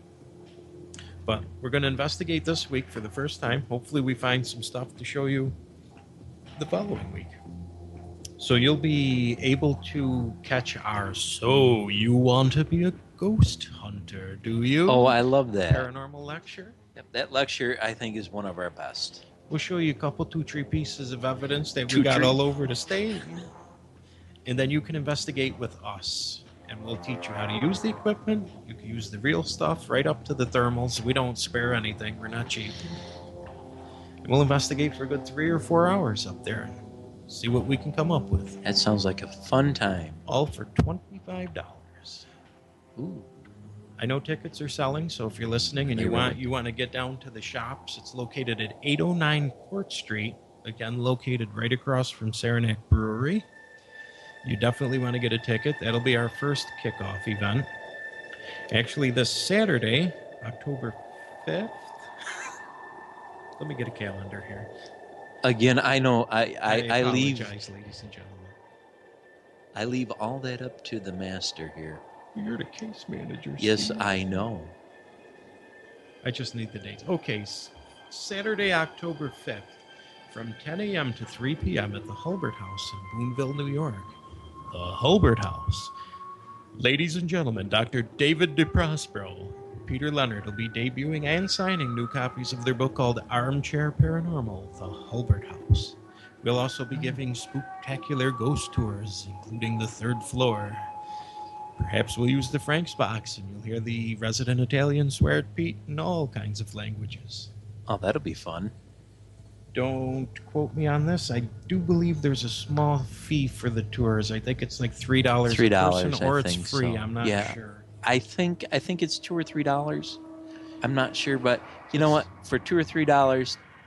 Speaker 2: But we're going to investigate this week for the first time. Hopefully we find some stuff to show you the following week. So you'll be able to catch our So You Want to Be a Ghost Hunter, do you?
Speaker 3: Oh, I love that.
Speaker 2: Paranormal lecture.
Speaker 3: Yep, that lecture, I think, is one of our best.
Speaker 2: We'll show you a couple, 2-3 pieces of evidence that we
Speaker 3: Two,
Speaker 2: got
Speaker 3: three.
Speaker 2: all over the state. And then you can investigate with us. And we'll teach you how to use the equipment. You can use the real stuff right up to the thermals. We don't spare anything. We're not cheap. And we'll investigate for a good 3 or 4 hours up there and see what we can come up with.
Speaker 3: That sounds like a fun time.
Speaker 2: All for $25.
Speaker 3: Ooh.
Speaker 2: I know tickets are selling, so if you're listening and
Speaker 3: They
Speaker 2: you
Speaker 3: really-
Speaker 2: want to get down to the shops, it's located at 809 Court Street. Again, located right across from Saranac Brewery. You definitely want to get a ticket. That'll be our first kickoff event. Actually, this Saturday, October 5th. Let me get a calendar here.
Speaker 3: Again, I know I leave
Speaker 2: apologize, ladies and gentlemen.
Speaker 3: I leave all that up to the master here.
Speaker 2: You're the case manager.
Speaker 3: Yes,
Speaker 2: Steve.
Speaker 3: I know.
Speaker 2: I just need the dates. Okay, Saturday, October 5th, from 10 a.m. to 3 p.m. at the Hulbert House in Boonville, New York. The Hulbert House. Ladies and gentlemen, Dr. David DeProspero, Peter Leonard will be debuting and signing new copies of their book called Armchair Paranormal, The Hulbert House. We'll also be giving spooktacular ghost tours, including the third floor. Perhaps we'll use the Frank's box and you'll hear the resident Italian swear at Pete in all kinds of languages.
Speaker 3: Oh, that'll be fun.
Speaker 2: Don't quote me on this. I do believe there's a small fee for the tours. I think it's like $3
Speaker 3: $3,
Speaker 2: a person, or
Speaker 3: I
Speaker 2: it's
Speaker 3: think
Speaker 2: free.
Speaker 3: so.
Speaker 2: I'm not
Speaker 3: Yeah.
Speaker 2: sure.
Speaker 3: I think it's $2 or $3. I'm not sure, but you know what? For $2 or $3,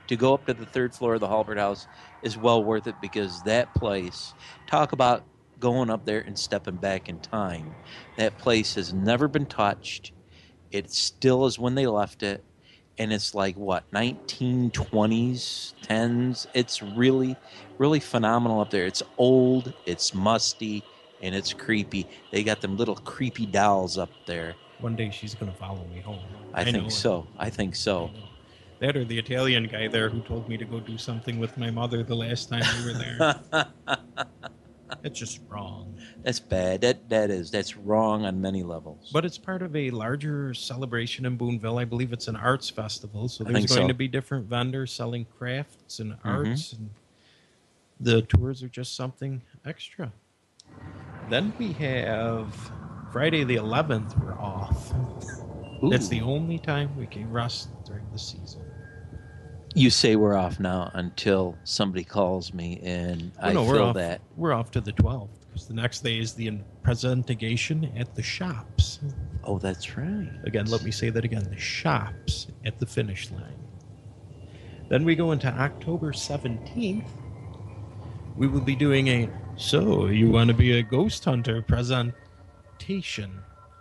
Speaker 3: to go up to the 3rd floor of the Halbert House is well worth it, because that place, talk about going up there and stepping back in time. That place has never been touched. It still is when they left it. And it's like, what, 1920s, 10s? It's really, really phenomenal up there. It's old, it's musty, and it's creepy. They got them little creepy dolls up there.
Speaker 2: One day she's going to follow me home.
Speaker 3: I think so.
Speaker 2: That or the Italian guy there who told me to go do something with my mother the last time we were there. It's just wrong.
Speaker 3: That's bad. That's wrong on many levels.
Speaker 2: But it's part of a larger celebration in Boonville. I believe it's an arts festival, so
Speaker 3: I
Speaker 2: there's
Speaker 3: think
Speaker 2: going
Speaker 3: so.
Speaker 2: to be different vendors selling crafts and arts, and the tours are just something extra. Then we have Friday the 11th, we're off.
Speaker 3: Ooh.
Speaker 2: That's the only time we can rest during the season.
Speaker 3: You say we're off now until somebody calls me, and
Speaker 2: We're
Speaker 3: feel
Speaker 2: off,
Speaker 3: that.
Speaker 2: We're off to the 12th, because the next day is the presentation at the shops.
Speaker 3: Oh, that's right.
Speaker 2: Again, let me say that again. The shops at the finish line. Then we go into October 17th. We will be doing a So You Want to Be a Ghost Hunter presentation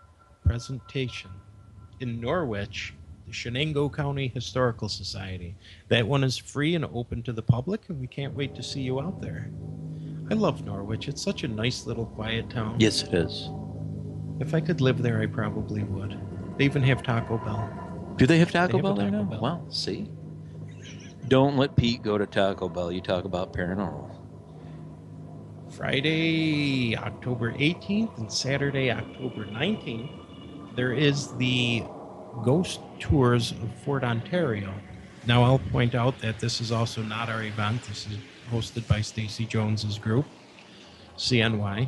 Speaker 2: in Norwich, the Shenango County Historical Society. That one is free and open to the public, and we can't wait to see you out there. I love Norwich. It's such a nice little quiet town.
Speaker 3: Yes, it is.
Speaker 2: If I could live there, I probably would. They even have Taco Bell.
Speaker 3: Do they have Taco
Speaker 2: They have a
Speaker 3: Bell there
Speaker 2: Taco
Speaker 3: now?
Speaker 2: Bell.
Speaker 3: Well, see. Don't let Pete go to Taco Bell. You talk about paranormal.
Speaker 2: Friday, October 18th and Saturday, October 19th, there is the Ghost Tours of Fort Ontario. Now, I'll point out that this is also not our event. This is hosted by Stacey Jones's group, CNY.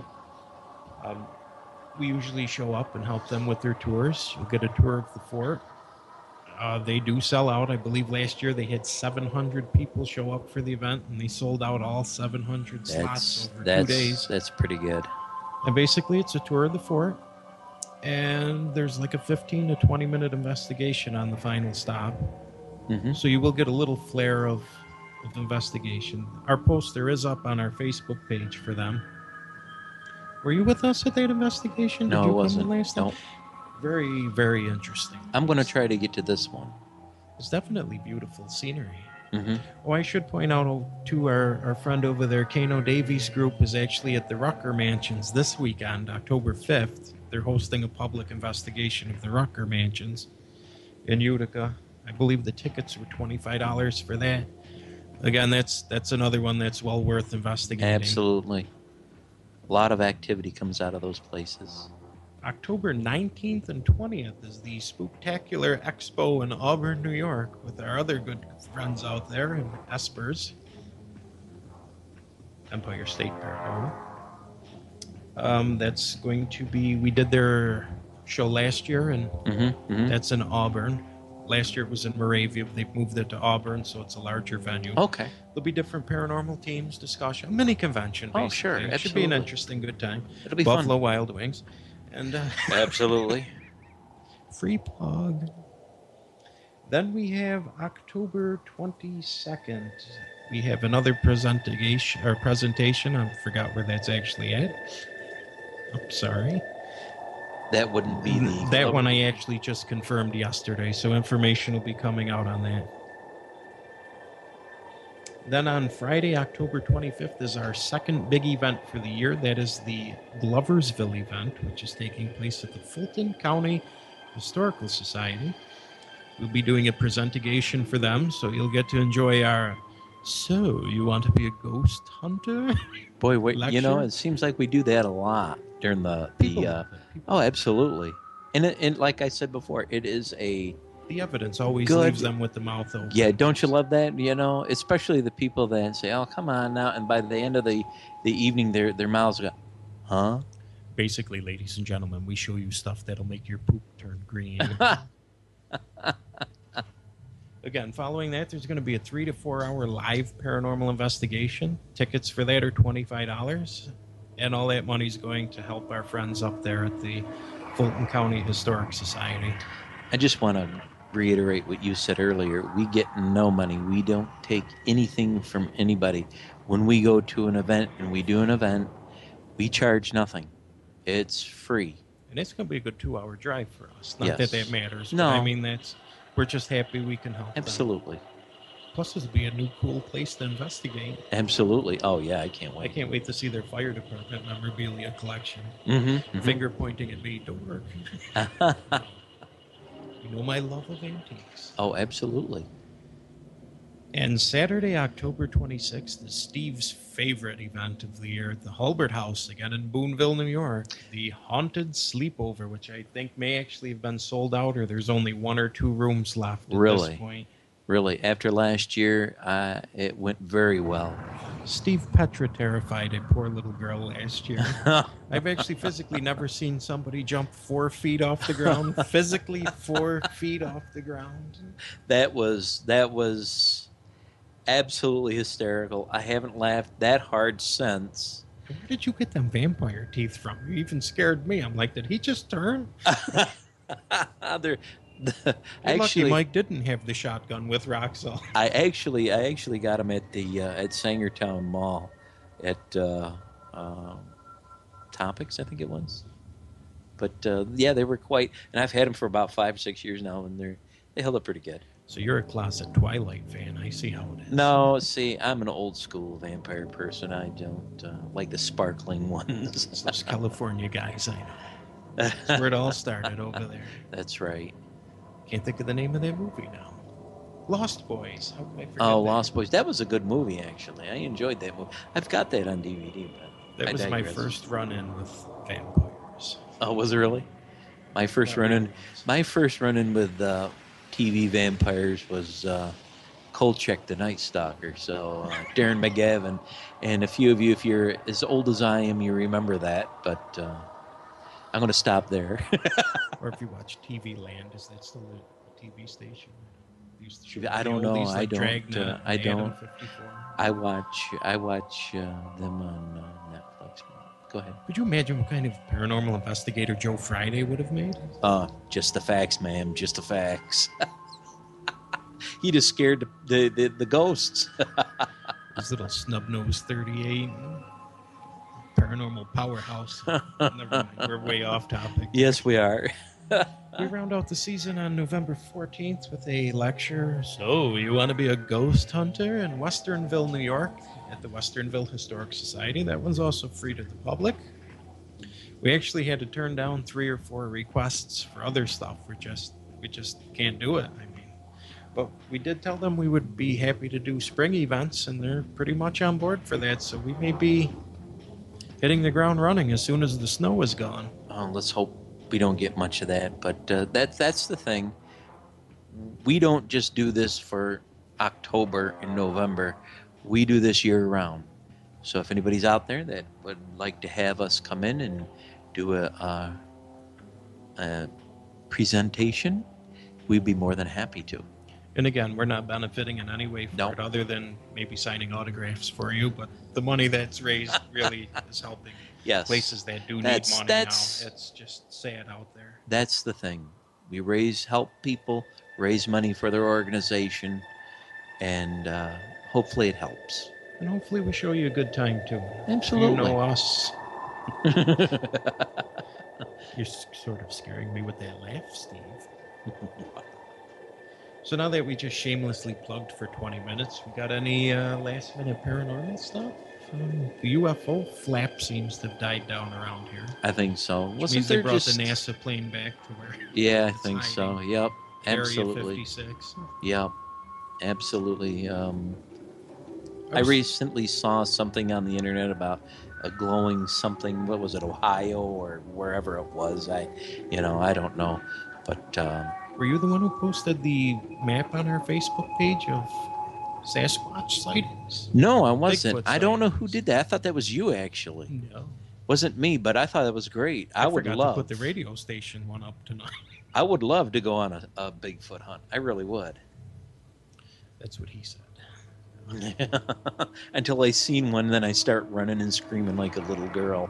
Speaker 2: We usually show up and help them with their tours. You'll get a tour of the fort. They do sell out. I believe last year they had 700 people show up for the event, and they sold out all 700 slots over 2 days.
Speaker 3: That's pretty good.
Speaker 2: And basically, it's a tour of the fort, and there's like a 15 to 20 minute investigation on the final stop.
Speaker 3: Mm-hmm.
Speaker 2: So you will get a little flair of investigation. Our poster is up on our Facebook page for them. Were you with us at that investigation?
Speaker 3: No,
Speaker 2: Did you
Speaker 3: it
Speaker 2: come
Speaker 3: wasn't.
Speaker 2: last time?
Speaker 3: No.
Speaker 2: Very, very interesting.
Speaker 3: I'm going to try to get to this one.
Speaker 2: It's definitely beautiful scenery.
Speaker 3: Mm-hmm.
Speaker 2: Oh, I should point out to our friend over there, Kano Davies Group, is actually at the Rucker Mansions this weekend, October 5th. They're hosting a public investigation of the Rucker Mansions in Utica. I believe the tickets were $25 for that. Again, that's another one that's well worth investigating.
Speaker 3: Absolutely. A lot of activity comes out of those places.
Speaker 2: October 19th and 20th is the Spooktacular Expo in Auburn, New York, with our other good friends out there in Espers, Empire State Paranormal. That's going to be, we did their show last year, and that's in Auburn. Last year it was in Moravia. They've moved it to Auburn, so it's a larger venue.
Speaker 3: Okay.
Speaker 2: There'll be different paranormal teams, discussion, a mini convention, basically.
Speaker 3: Oh, sure.
Speaker 2: It should be an
Speaker 3: Absolutely.
Speaker 2: interesting, good time.
Speaker 3: It'll be
Speaker 2: Buffalo
Speaker 3: fun.
Speaker 2: Wild Wings. And
Speaker 3: Absolutely.
Speaker 2: free plug. Then we have October 22nd. We have another presentation. I forgot where that's actually at. I'm sorry.
Speaker 3: That wouldn't be the...
Speaker 2: That one I actually just confirmed yesterday, so information will be coming out on that. Then on Friday, October 25th, is our second big event for the year. That is the Gloversville event, which is taking place at the Fulton County Historical Society. We'll be doing a presentation for them, so you'll get to enjoy our So You Want to Be a Ghost Hunter?
Speaker 3: Boy, wait, you know,
Speaker 2: lecture?
Speaker 3: it seems like we do that a lot during the
Speaker 2: People love it. People-
Speaker 3: Oh, absolutely. And like I said before, it is a...
Speaker 2: The evidence always
Speaker 3: Good.
Speaker 2: leaves them with the mouth open.
Speaker 3: Yeah, don't you love that? You know, especially the people that say, "Oh, come on now," and by the end of the evening, their mouths go, "Huh?"
Speaker 2: Basically, ladies and gentlemen, we show you stuff that'll make your poop turn green. Again, following that, there's going to be a 3 to 4 hour live paranormal investigation. Tickets for that are $25, and all that money's going to help our friends up there at the Fulton County Historic Society.
Speaker 3: I just want to reiterate what you said earlier. We get no money. We don't take anything from anybody. When we go to an event and we do an event, we charge nothing. It's free.
Speaker 2: And it's going to be a good 2-hour drive for us. Not
Speaker 3: Yes.
Speaker 2: that matters.
Speaker 3: No.
Speaker 2: But I mean, we're just happy we can help them.
Speaker 3: Absolutely.
Speaker 2: Plus, this will be a new cool place to investigate.
Speaker 3: Absolutely. Oh, yeah, I can't
Speaker 2: I
Speaker 3: wait.
Speaker 2: can't wait to see their fire department memorabilia collection.
Speaker 3: Mm-hmm.
Speaker 2: Finger pointing at me, don't work. You know my love of antiques.
Speaker 3: Oh, absolutely.
Speaker 2: And Saturday, October 26th is Steve's favorite event of the year at the Hulbert House, again in Boonville, New York. The Haunted Sleepover, which I think may actually have been sold out, or there's only 1 or 2 rooms left at
Speaker 3: Really?
Speaker 2: this point.
Speaker 3: Really. After last year, it went very well.
Speaker 2: Steve Petra terrified a poor little girl last year. I've actually physically never seen somebody jump 4 feet off the ground. Physically 4 feet off the ground.
Speaker 3: That was absolutely hysterical. I haven't laughed that hard since.
Speaker 2: Where did you get them vampire teeth from? You even scared me. I'm like, did he just turn?
Speaker 3: They're-
Speaker 2: You're lucky Mike didn't have the shotgun with Roxel.
Speaker 3: I actually got them at the at Sangertown Mall at Topics, I think it was. But yeah, they were quite, and I've had them for about 5 or 6 years now, and they held up pretty good.
Speaker 2: So you're a closet Twilight fan. I see how it is.
Speaker 3: No, see, I'm an old school vampire person. I don't like the sparkling ones.
Speaker 2: It's those California guys, I know. That's where it all started over there.
Speaker 3: That's right.
Speaker 2: Can't think of the name of that movie now. Lost Boys. How can I forget
Speaker 3: Oh,
Speaker 2: that?
Speaker 3: Lost Boys. That was a good movie, actually. I enjoyed that movie. I've got that on DVD. But
Speaker 2: That
Speaker 3: I
Speaker 2: was my
Speaker 3: digress.
Speaker 2: first run-in with vampires.
Speaker 3: Oh, was it really? My first
Speaker 2: Not
Speaker 3: run-in.
Speaker 2: really.
Speaker 3: My first run-in with TV vampires was Kolchak the Night Stalker. So Darren McGavin, and a few of you, if you're as old as I am, you remember that. But I'm going to stop there.
Speaker 2: Or if you watch TV Land, is that still a TV station? They used to show
Speaker 3: I
Speaker 2: the
Speaker 3: don't know.
Speaker 2: oldies
Speaker 3: I
Speaker 2: like
Speaker 3: don't,
Speaker 2: Dragnet
Speaker 3: I
Speaker 2: and
Speaker 3: don't.
Speaker 2: Adam 54.
Speaker 3: I watch them on Netflix. Go ahead.
Speaker 2: Could you imagine what kind of paranormal investigator Joe Friday would have made?
Speaker 3: Just the facts, ma'am. Just the facts. He just scared the ghosts.
Speaker 2: His little snub-nosed 38. Paranormal powerhouse. Never mind. We're way off topic.
Speaker 3: Yes, we are.
Speaker 2: We round out the season on November 14th with a lecture. So, you want to be a ghost hunter in Westernville, New York at the Westernville Historic Society. That one's also free to the public. We actually had to turn down 3 or 4 requests for other stuff. We just can't do it. I mean, but we did tell them we would be happy to do spring events, and they're pretty much on board for that. So we may be hitting the ground running as soon as the snow is gone.
Speaker 3: Let's hope we don't get much of that. But that's the thing. We don't just do this for October and November. We do this year round. So if anybody's out there that would like to have us come in and do a presentation, we'd be more than happy to.
Speaker 2: And again, we're not benefiting in any way for
Speaker 3: No.
Speaker 2: it other than maybe signing autographs for you, but the money that's raised really is helping
Speaker 3: Yes.
Speaker 2: places that do need
Speaker 3: That's-
Speaker 2: money
Speaker 3: that's-
Speaker 2: now. It's just sad out there.
Speaker 3: That's the thing. We help people raise money for their organization, and hopefully it helps.
Speaker 2: And hopefully we show you a good time too.
Speaker 3: Absolutely.
Speaker 2: You know us. You're sort of scaring me with that laugh, Steve. So now that we just shamelessly plugged for 20 minutes, we got any last minute paranormal stuff? The UFO flap seems to have died down around here.
Speaker 3: I think so.
Speaker 2: Which
Speaker 3: Wasn't
Speaker 2: means they
Speaker 3: there
Speaker 2: brought
Speaker 3: just
Speaker 2: the NASA plane back to where
Speaker 3: Yeah, I
Speaker 2: it's
Speaker 3: think so.
Speaker 2: hiding.
Speaker 3: Yep.
Speaker 2: Area
Speaker 3: Absolutely.
Speaker 2: 56.
Speaker 3: Yep. Absolutely. I
Speaker 2: was-
Speaker 3: recently saw something on the internet about a glowing something. What was it, Ohio or wherever it was? I don't know. But
Speaker 2: Were you the one who posted the map on our Facebook page of Sasquatch sightings?
Speaker 3: no, I wasn't.
Speaker 2: Bigfoot
Speaker 3: I don't know who
Speaker 2: sightings.
Speaker 3: did that. I thought that was you, actually.
Speaker 2: No.
Speaker 3: Wasn't me, but I thought that was great. I would
Speaker 2: forgot
Speaker 3: love.
Speaker 2: to put the radio station one up tonight.
Speaker 3: I would love to go on a Bigfoot hunt. I really would.
Speaker 2: That's what he said.
Speaker 3: Until I seen one, then I start running and screaming like a little girl.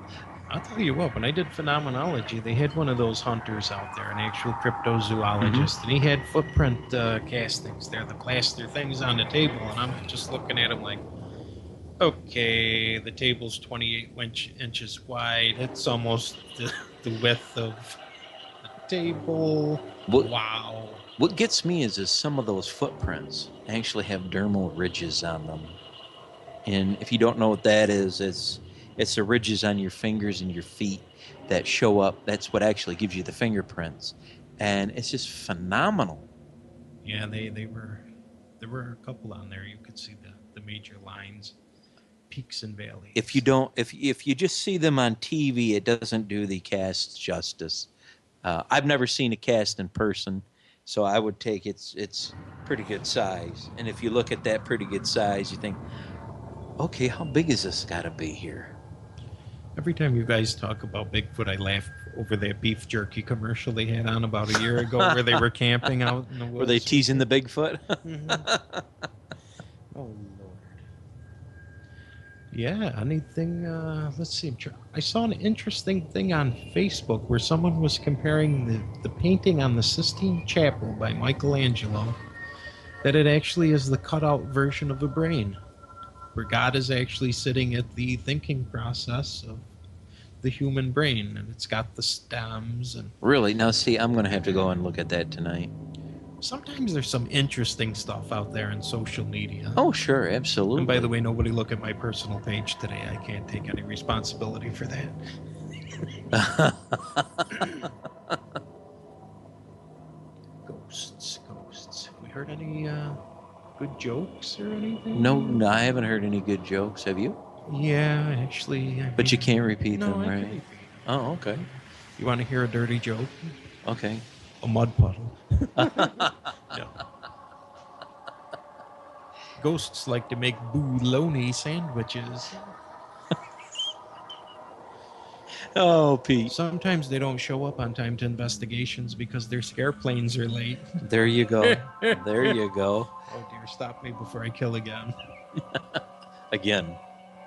Speaker 2: I'll tell you what, when I did phenomenology, they had one of those hunters out there, an actual cryptozoologist, and he had footprint castings there, the plaster things on the table, and I'm just looking at him like, okay, the table's 28 inches wide. It's almost the width of the table.
Speaker 3: What-
Speaker 2: Wow.
Speaker 3: What gets me is some of those footprints actually have dermal ridges on them. And if you don't know what that is, it's the ridges on your fingers and your feet that show up. That's what actually gives you the fingerprints. And it's just phenomenal.
Speaker 2: Yeah, there were a couple on there. You could see the major lines, peaks and valleys.
Speaker 3: If you just see them on TV, it doesn't do the cast justice. I've never seen a cast in person, so I would take it's pretty good size. And if you look at that pretty good size, you think, okay, how big is this got to be here?
Speaker 2: Every time you guys talk about Bigfoot, I laugh over that beef jerky commercial they had on about a year ago where they were camping out in the woods.
Speaker 3: Were they teasing the Bigfoot?
Speaker 2: Oh, Lord. Yeah, anything, let's see. I saw an interesting thing on Facebook where someone was comparing the painting on the Sistine Chapel by Michelangelo, that it actually is the cutout version of a brain, where God is actually sitting at the thinking process of the human brain, and it's got the stems. And
Speaker 3: Really? Now, see, I'm going to have to go and look at that tonight.
Speaker 2: sometimes there's some interesting stuff out there in social media.
Speaker 3: Oh, sure, absolutely.
Speaker 2: And by the way, nobody look at my personal page today. I can't take any responsibility for that. Ghosts. Have we heard any good jokes or anything?
Speaker 3: No, I haven't heard any good jokes. Have you?
Speaker 2: Yeah, actually.
Speaker 3: But you can't repeat
Speaker 2: No,
Speaker 3: them,
Speaker 2: I can
Speaker 3: right?
Speaker 2: repeat.
Speaker 3: Oh, okay.
Speaker 2: You want to hear a dirty joke?
Speaker 3: Okay.
Speaker 2: A mud puddle. No. Ghosts like to make bologna sandwiches.
Speaker 3: Oh, Pete.
Speaker 2: Sometimes they don't show up on time to investigations because their scare planes are late.
Speaker 3: There you go. There you go.
Speaker 2: Oh dear, stop me before I kill again.
Speaker 3: Again.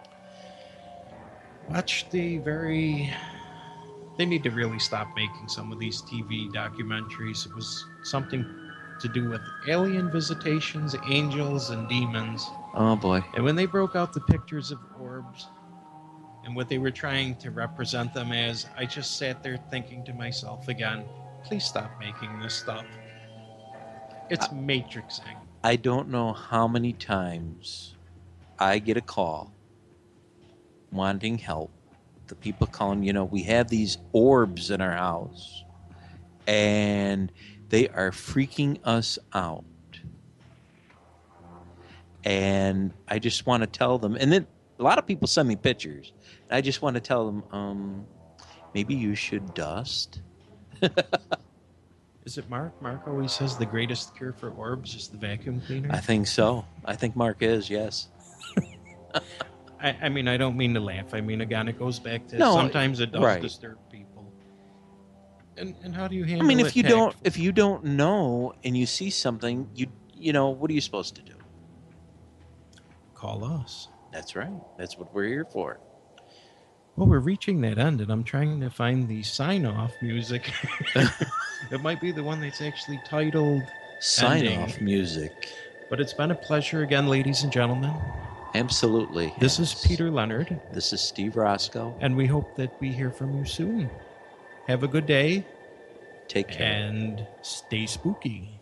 Speaker 2: Watch the very... They need to really stop making some of these TV documentaries. It was something to do with alien visitations, angels, and demons.
Speaker 3: Oh, boy.
Speaker 2: And when they broke out the pictures of orbs and what they were trying to represent them as, I just sat there thinking to myself again, please stop making this stuff. It's matrixing.
Speaker 3: I don't know how many times I get a call wanting help. The people calling, we have these orbs in our house and they are freaking us out. And I just want to tell them, and then a lot of people send me pictures. I just want to tell them, maybe you should dust.
Speaker 2: Is it Mark? Mark always says the greatest cure for orbs is the vacuum cleaner.
Speaker 3: I think so. I think Mark is, yes.
Speaker 2: I mean, I don't mean to laugh. I mean, again, it goes back to
Speaker 3: No,
Speaker 2: sometimes it does
Speaker 3: right.
Speaker 2: disturb people. And how do you handle
Speaker 3: I mean,
Speaker 2: it
Speaker 3: if you
Speaker 2: tactfully?
Speaker 3: don't know and you see something, you know, what are you supposed to do?
Speaker 2: Call us.
Speaker 3: That's right. That's what we're here for.
Speaker 2: Well, we're reaching that end, and I'm trying to find the sign-off music. It might be the one that's actually titled
Speaker 3: Sign
Speaker 2: Ending.
Speaker 3: off music.
Speaker 2: But it's been a pleasure again, ladies and gentlemen.
Speaker 3: Absolutely.
Speaker 2: This is
Speaker 3: yes.
Speaker 2: Peter Leonard,
Speaker 3: This is Steve Roscoe.
Speaker 2: and we hope that we hear from you soon. Have a good day,
Speaker 3: Take care.
Speaker 2: and stay spooky.